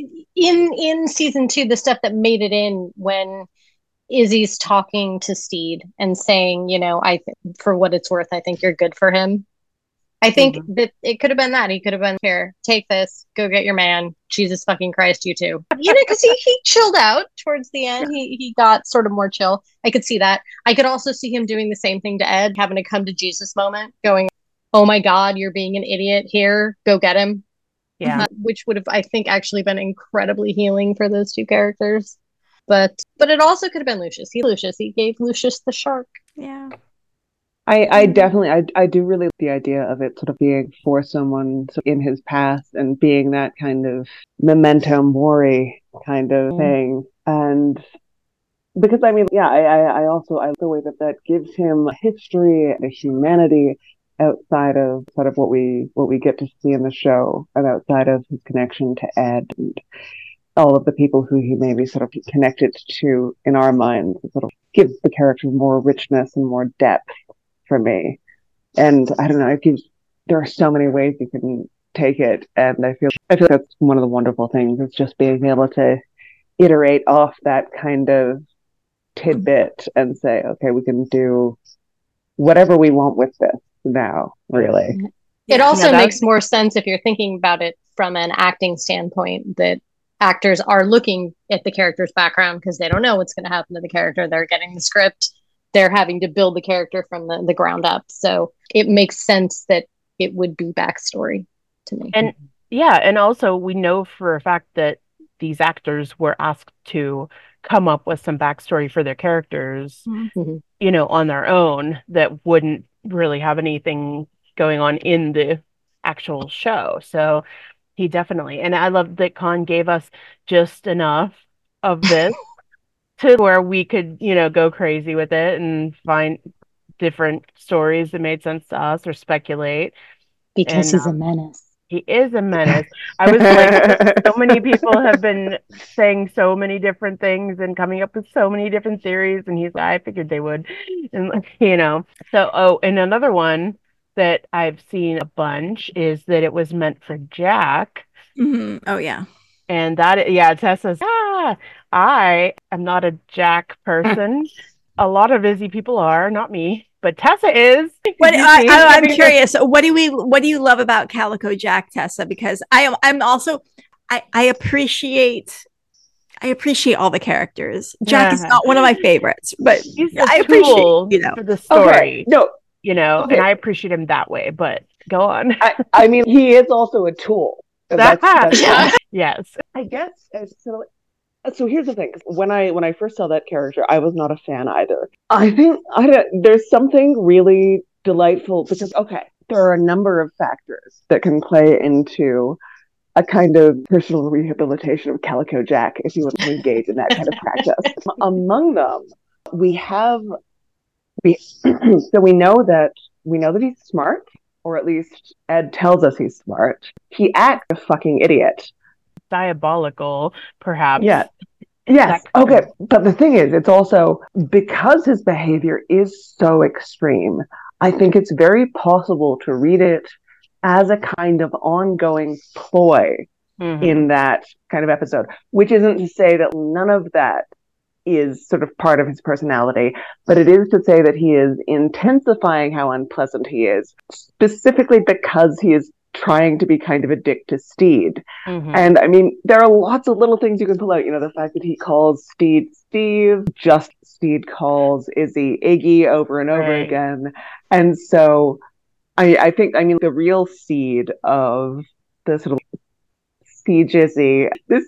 in season 2, the stuff that made it in when Izzy's talking to Steed and saying, you know, for what it's worth, I think you're good for him. I think that it could have been that. He could have been, here, take this, go get your man. Jesus fucking Christ, you too. You know, because he chilled out towards the end. He got sort of more chill. I could see that. I could also see him doing the same thing to Ed, having a come to Jesus moment, going, oh my God, you're being an idiot here. Go get him. Yeah. Which would have, I think, actually been incredibly healing for those two characters. But it also could have been Lucius. He gave Lucius the shark. Yeah. I definitely, I do really like the idea of it sort of being for someone in his past and being that kind of memento mori kind of thing. And because, I mean, yeah, I also, I like the way that gives him a history and a humanity outside of sort of what we get to see in the show and outside of his connection to Ed and all of the people who he may be sort of connected to in our minds. It sort of gives the character more richness and more depth for me. And I don't know, there are so many ways you can take it, and I feel that's one of the wonderful things. It's just being able to iterate off that kind of tidbit and say, okay, we can do whatever we want with this now, really. It also makes more sense if you're thinking about it from an acting standpoint, that actors are looking at the character's background because they don't know what's going to happen to the character. They're getting the script. They're having to build the character from the ground up. So it makes sense that it would be backstory to me. And yeah, and also we know for a fact that these actors were asked to come up with some backstory for their characters, Mhm. you know, on their own that wouldn't really have anything going on in the actual show. So he definitely, and I love that Khan gave us just enough of this to where we could, you know, go crazy with it and find different stories that made sense to us or speculate. Because And he's a menace. he is a menace. I was like, so many people have been saying so many different things and coming up with so many different theories, and he's like, I figured they would. And you know, so and another one that I've seen a bunch is that it was meant for Jack. Oh yeah. And that, yeah, Tessa's, I am not a Jack person. A lot of Izzy people are, not me, but Tessa is. I'm curious. What do you love about Calico Jack, Tessa? Because I'm also I appreciate all the characters. Jack is not one of my favorites, but he's I appreciate for the story. Okay, no, you know, okay. and I appreciate him that way. But go on. I mean, he is also a tool. That's Yeah. Yes. I guess so. Here's the thing: when I first saw that character, I was not a fan either. I think there's something really delightful because there are a number of factors that can play into a kind of personal rehabilitation of Calico Jack if you want to engage in that kind of practice. Among them, so we know that he's smart, or at least Ed tells us he's smart. He acts a fucking idiot. Diabolical, perhaps. Yeah. Yes. Okay. But the thing is, it's also because his behavior is so extreme, I think it's very possible to read it as a kind of ongoing ploy in that kind of episode, which isn't to say that none of that is sort of part of his personality, but it is to say that he is intensifying how unpleasant he is, specifically because he is trying to be kind of a dick to Steed. And I mean, there are lots of little things you can pull out. You know, the fact that he calls Steed Steve, just Steed calls Izzy Iggy over and over again. And so I think, I mean, the real seed of the sort of Siege Izzy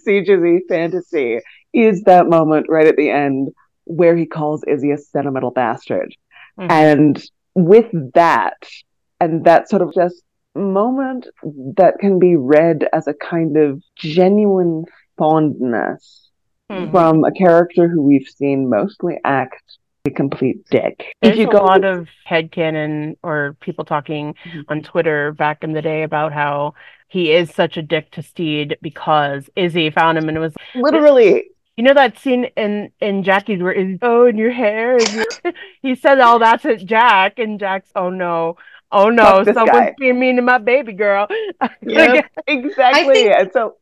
fantasy is that moment right at the end where he calls Izzy a sentimental bastard. And with that, and that sort of just moment that can be read as a kind of genuine fondness from a character who we've seen mostly act a complete dick. There's a lot of headcanon or people talking on Twitter back in the day about how he is such a dick to Steed because Izzy found him and it was literally, you know, that scene in Jackie's where Izzy, oh, in your hair, he said all that to Jack, and Jack's, oh no, someone's being mean to my baby girl. Yeah, exactly. And so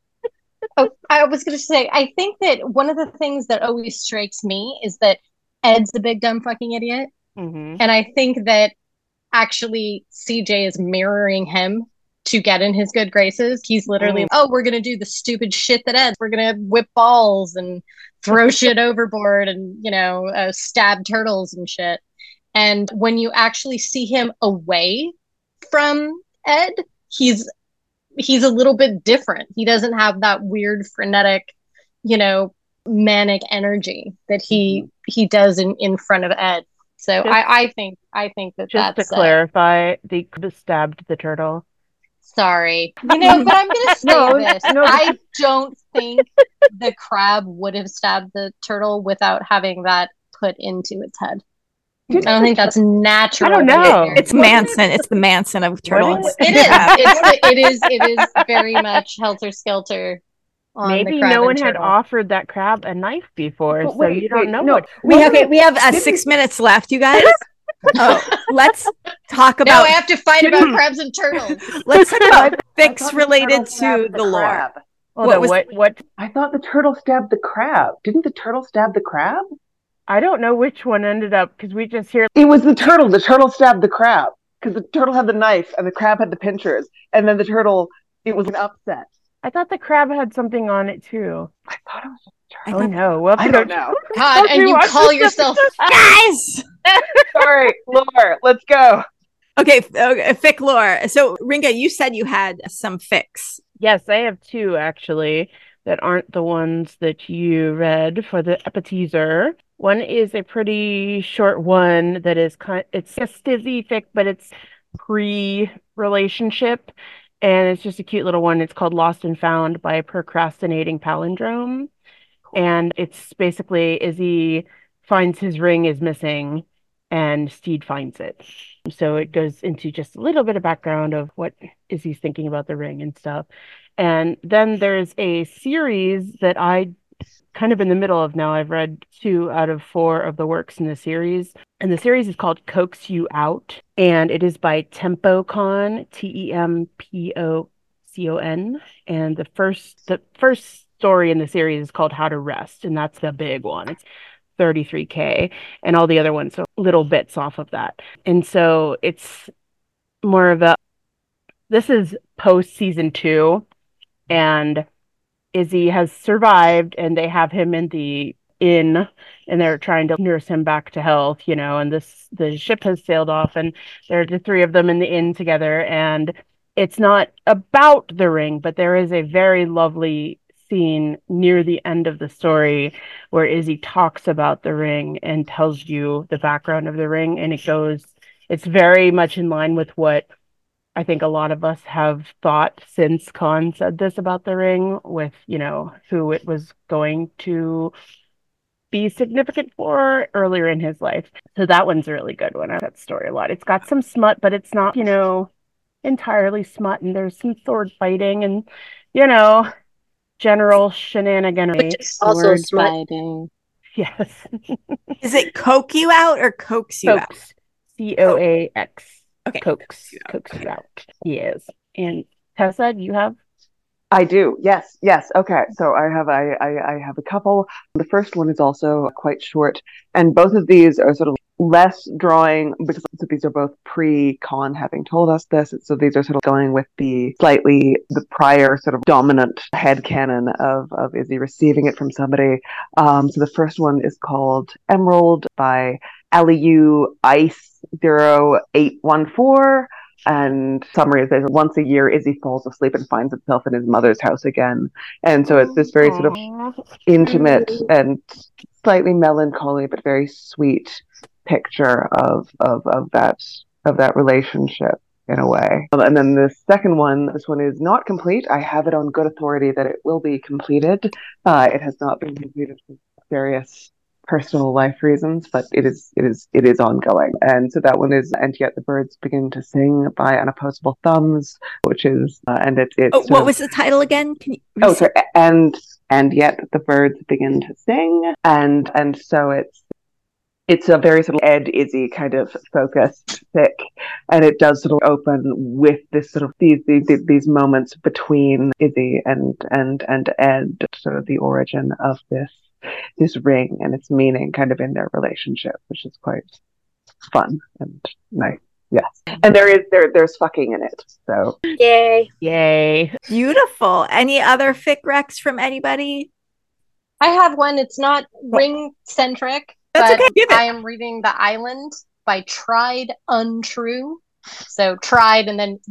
I was going to say, I think that one of the things that always strikes me is that Ed's a big dumb fucking idiot. And I think that actually CJ is mirroring him to get in his good graces. He's literally, we're going to do the stupid shit that Ed, we're going to whip balls and throw shit overboard and, you know, stab turtles and shit. And when you actually see him away from Ed, he's a little bit different. He doesn't have that weird frenetic, you know, manic energy that he does in front of Ed. So I think that just that's to clarify, they could have stabbed the turtle. Sorry, you know, but I'm gonna say this. I don't think the crab would have stabbed the turtle without having that put into its head. I don't think that's natural. I don't know. It's Manson. It's the Manson of turtles. It is very much helter skelter. Maybe no one had offered that crab a knife before, so you don't know what. We have 6 minutes left, you guys. Let's talk about. No, I have to fight about crabs and turtles. Let's talk about fics related to the lore. What? I thought the turtle stabbed the crab. Didn't the turtle stab the crab? I don't know which one ended up because we just hear it was the turtle. The turtle stabbed the crab because the turtle had the knife and the crab had the pincers, and then the turtle. It was an upset. I thought the crab had something on it too. I thought it was a I Oh thought- no, we'll have I to don't go. know. God, and you call yourself Guys! Sorry, Lore, let's go. Okay, fic lore. So, Ringa, you said you had some fics. Yes, I have two actually that aren't the ones that you read for the appetizer. One is a pretty short one that is it's a stizzy fic, but it's pre-relationship, and it's just a cute little one. It's called Lost and Found by a Procrastinating Palindrome. And it's basically Izzy finds his ring is missing and Steed finds it. So it goes into just a little bit of background of what Izzy's thinking about the ring and stuff. And then there's a series that I kind of in the middle of now. I've read 2 out of 4 of the works in the series. And the series is called Coax You Out. And it is by TempoCon, TEMPOCON. And the first story in the series is called How to Rest. And that's the big one. It's 33K, and all the other ones are little bits off of that. And so it's more of this is post season 2, and Izzy has survived, and they have him in the inn, and they're trying to nurse him back to health, and the ship has sailed off, and there are the 3 of them in the inn together, and it's not about the ring, but there is a very lovely scene near the end of the story where Izzy talks about the ring and tells you the background of the ring, and it's very much in line with what I think a lot of us have thought since Khan said this about the ring, with who it was going to be significant for earlier in his life. So that one's a really good one. I like that story a lot. It's got some smut, but it's not entirely smut, and there's some sword fighting and general shenaniganery. Which is also smut. fighting. Yes. Is it coke you out or coax you out? Coax. COAX. Okay. Coax you out. Yes. And Tessa, you have? I do. Yes. Okay. So I have a couple. The first one is also quite short, and both of these are sort of less drawing because these are both pre-Khan having told us this. So these are sort of going with the prior sort of dominant headcanon of Izzy receiving it from somebody. So the first one is called Emerald by Aliu Ice 0814. And summary is that once a year, Izzy falls asleep and finds himself in his mother's house again. And so it's this very sort of intimate and slightly melancholy, but very sweet picture of that relationship in a way. And then the second one, this one is not complete. I have it on good authority that it will be completed. It has not been completed for various personal life reasons, but it is ongoing. And so that one is And Yet the Birds Begin to Sing by Unopposable Thumbs, which is and it's what was the title again? Can you sorry, and Yet the Birds Begin to Sing, and so it's a very sort of Ed Izzy kind of focused fic, and it does sort of open with this sort of these moments between Izzy and Ed, sort of the origin of this ring and its meaning kind of in their relationship, which is quite fun and nice. Yes. And there's fucking in it. So Yay. Beautiful. Any other fic recs from anybody? I have one. It's not ring centric, That's but okay. Give it. I am reading The Island by Tried Untrue. So Tried and then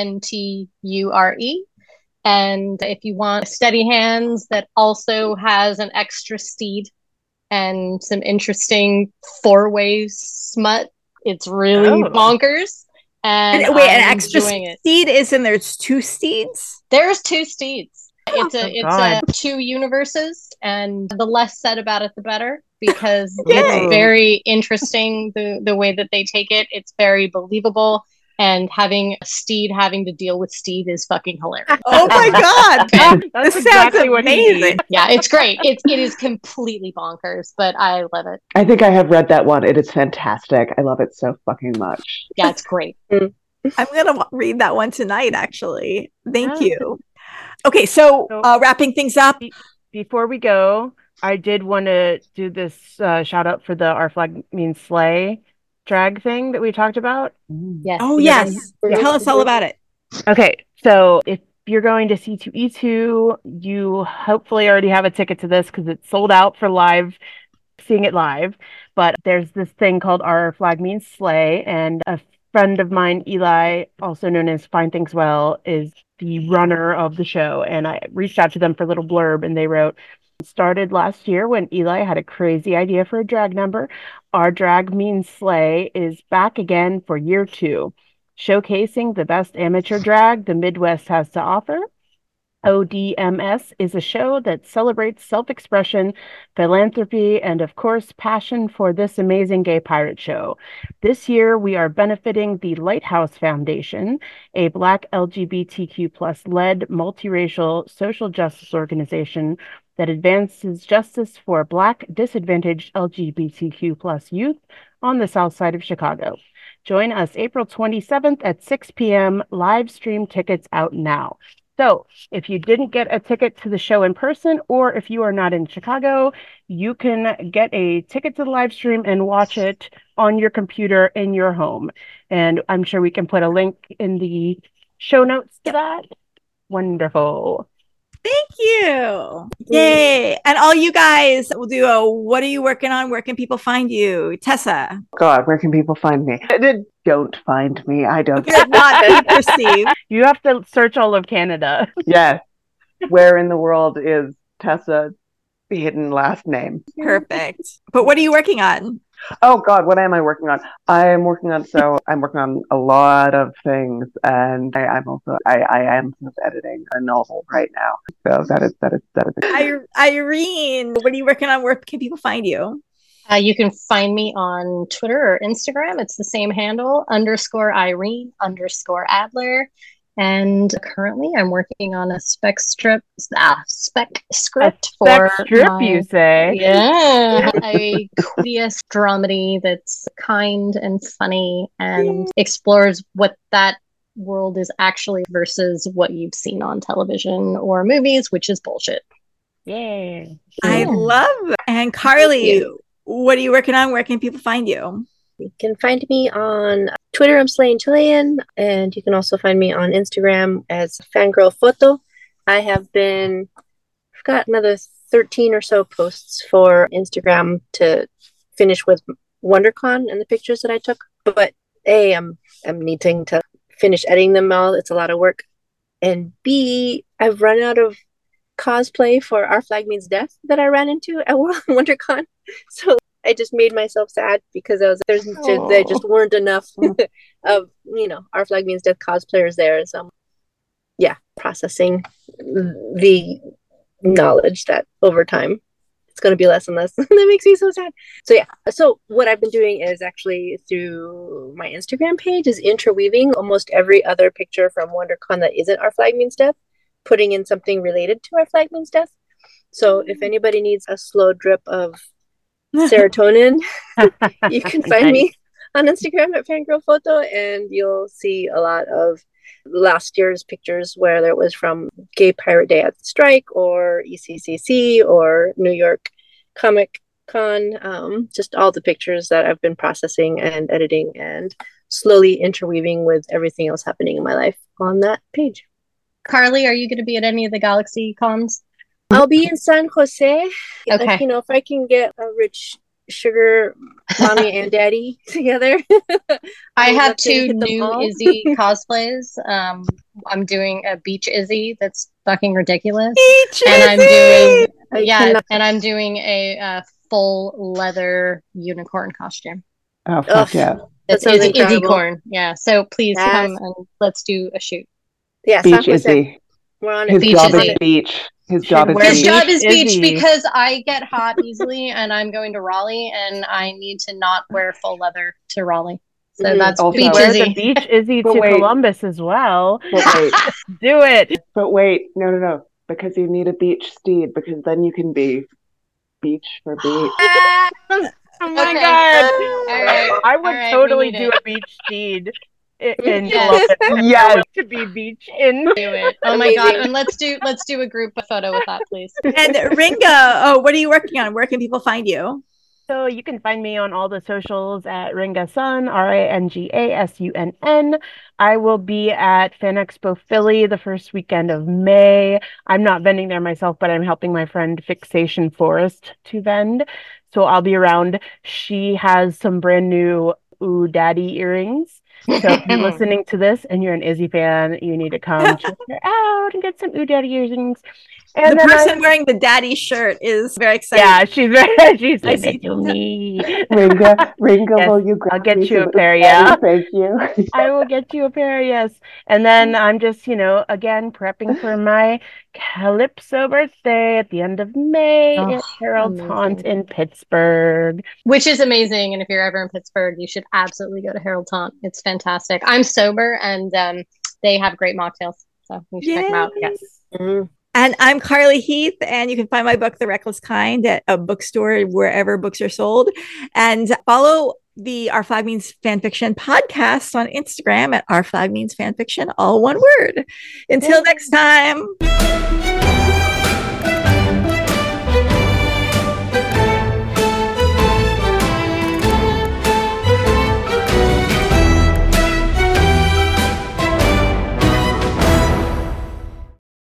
UNTURE. And if you want steady hands that also has an extra steed and some interesting 4-way smut, it's really bonkers. And Wait, an I'm extra enjoying it. steed is in there's 2 steeds? There's 2 steeds. Oh, It's 2 universes, and the less said about it, the better, because Yay. it's very interesting the way that they take it. It's very believable, and having a steed having to deal with steed is fucking hilarious. Oh my god. That's This exactly sounds what he amazing. needs. Yeah, it's great. It is completely bonkers, but I love it. I think I have read that one. It is fantastic. I love it so fucking much. Yeah, it's great. I'm gonna read that one tonight, actually. Thank Yeah. you. Okay, so wrapping things up. Before we go, I did want to do this shout out for the Our Flag Means Slay drag thing that we talked about. Yes. Oh yes. Tell us all about it. Okay, so if you're going to C2E2, you hopefully already have a ticket to this because it's sold out for seeing it live. But there's this thing called Our Flag Means Slay, and a friend of mine, Eli, also known as Fine Things Well, is the runner of the show. And I reached out to them for a little blurb, and they wrote, started last year when Eli had a crazy idea for a drag number. Our Drag Means Slay is back again for year 2, showcasing the best amateur drag the Midwest has to offer. ODMS is a show that celebrates self-expression, philanthropy, and of course, passion for this amazing gay pirate show. This year, we are benefiting the Lighthouse Foundation, a Black LGBTQ+ led multiracial social justice organization that advances justice for Black disadvantaged LGBTQ+ youth on the South Side of Chicago. Join us April 27th at 6 p.m. Live stream tickets out now. So if you didn't get a ticket to the show in person, or if you are not in Chicago, you can get a ticket to the live stream and watch it on your computer in your home. And I'm sure we can put a link in the show notes to that. Wonderful. Thank you. Yay. And all you guys will do what are you working on? Where can people find you? Tessa. God, where can people find me? Don't find me. I don't. Could not be perceived. You have to search all of Canada. Yes. Where in the world is Tessa, the hidden last name? Perfect. But what are you working on? Oh God, what am I working on? I'm working on a lot of things, and I am sort of editing a novel right now. So that is. Irene, what are you working on? Where can people find you? You can find me on Twitter or Instagram. It's the same handle, _Irene_Adler. And currently I'm working on a spec script for you say? Yeah, a queer dramedy that's kind and funny and explores what that world is actually versus what you've seen on television or movies, which is bullshit. Yay. I love. And Carly, what are you working on? Where can people find you? You can find me on Twitter, I'm Slaying Chilean, and you can also find me on Instagram as Fangirl Photo. I've got another 13 or so posts for Instagram to finish with WonderCon and the pictures that I took. But A, I'm needing to finish editing them all. It's a lot of work. And B, I've run out of cosplay for Our Flag Means Death that I ran into at WonderCon. So I just made myself sad because there just weren't enough of, Our Flag Means Death cosplayers there. So processing the knowledge that over time it's going to be less and less. That makes me so sad. So what I've been doing is actually through my Instagram page is interweaving almost every other picture from WonderCon that isn't Our Flag Means Death, putting in something related to Our Flag Means Death. So if anybody needs a slow drip of serotonin, you can find me on Instagram at Fangirl Photo, and you'll see a lot of last year's pictures, whether it was from Gay Pirate Day at the Strike or ECCC or New York Comic Con, just all the pictures that I've been processing and editing and slowly interweaving with everything else happening in my life on that page. Carly, are you going to be at any of the Galaxy cons? I'll be in San Jose. Okay. If I can get a rich sugar mommy and daddy together. I have 2 new Izzy cosplays. I'm doing a Beach Izzy that's fucking ridiculous. Beach and Izzy! I'm doing a full leather unicorn costume. Oh, fuck yeah. That's Izzy corn. Yeah. So please come and let's do a shoot. Yeah, Beach Izzy. We're on His it. job is beach. His job is beach because I get hot easily and I'm going to Raleigh and I need to not wear full leather to Raleigh. So that's also, Beach wear Izzy. the Beach Izzy to Columbus as well. But wait. Do it. But wait, no. Because you need a beach steed, because then you can be beach for beach. Oh my God. All right. I would totally do a beach steed in Yes. Columbus. Yes. To be beach in. Do it. Oh my God. And let's do a group photo with that, please. And Ringo, what are you working on? Where can people find you? So you can find me on all the socials at Ringasun, Ringasunn. I will be at Fan Expo Philly the first weekend of May. I'm not vending there myself, but I'm helping my friend Fixation Forest to vend. So I'll be around. She has some brand new Ooh Daddy earrings. So if you're listening to this and you're an Izzy fan, you need to come check her out and get some Ooh Daddy earrings. And the person wearing the daddy shirt is very excited. Yeah, she's giving it to me. Ringa, yes, will you grab I'll get you a pair, yeah. Thank you. I will get you a pair, yes. And then I'm just, again, prepping for my Calypso birthday at the end of May at Harold's Haunt in Pittsburgh. Which is amazing. And if you're ever in Pittsburgh, you should absolutely go to Harold's Haunt. It's fantastic. I'm sober and they have great mocktails. So you should check them out. Yes. Mm-hmm. And I'm Carly Heath, and you can find my book, The Reckless Kind, at a bookstore wherever books are sold. And follow the Our Flag Means Fanfiction podcast on Instagram at Our Flag Means Fanfiction, all one word. Until next time.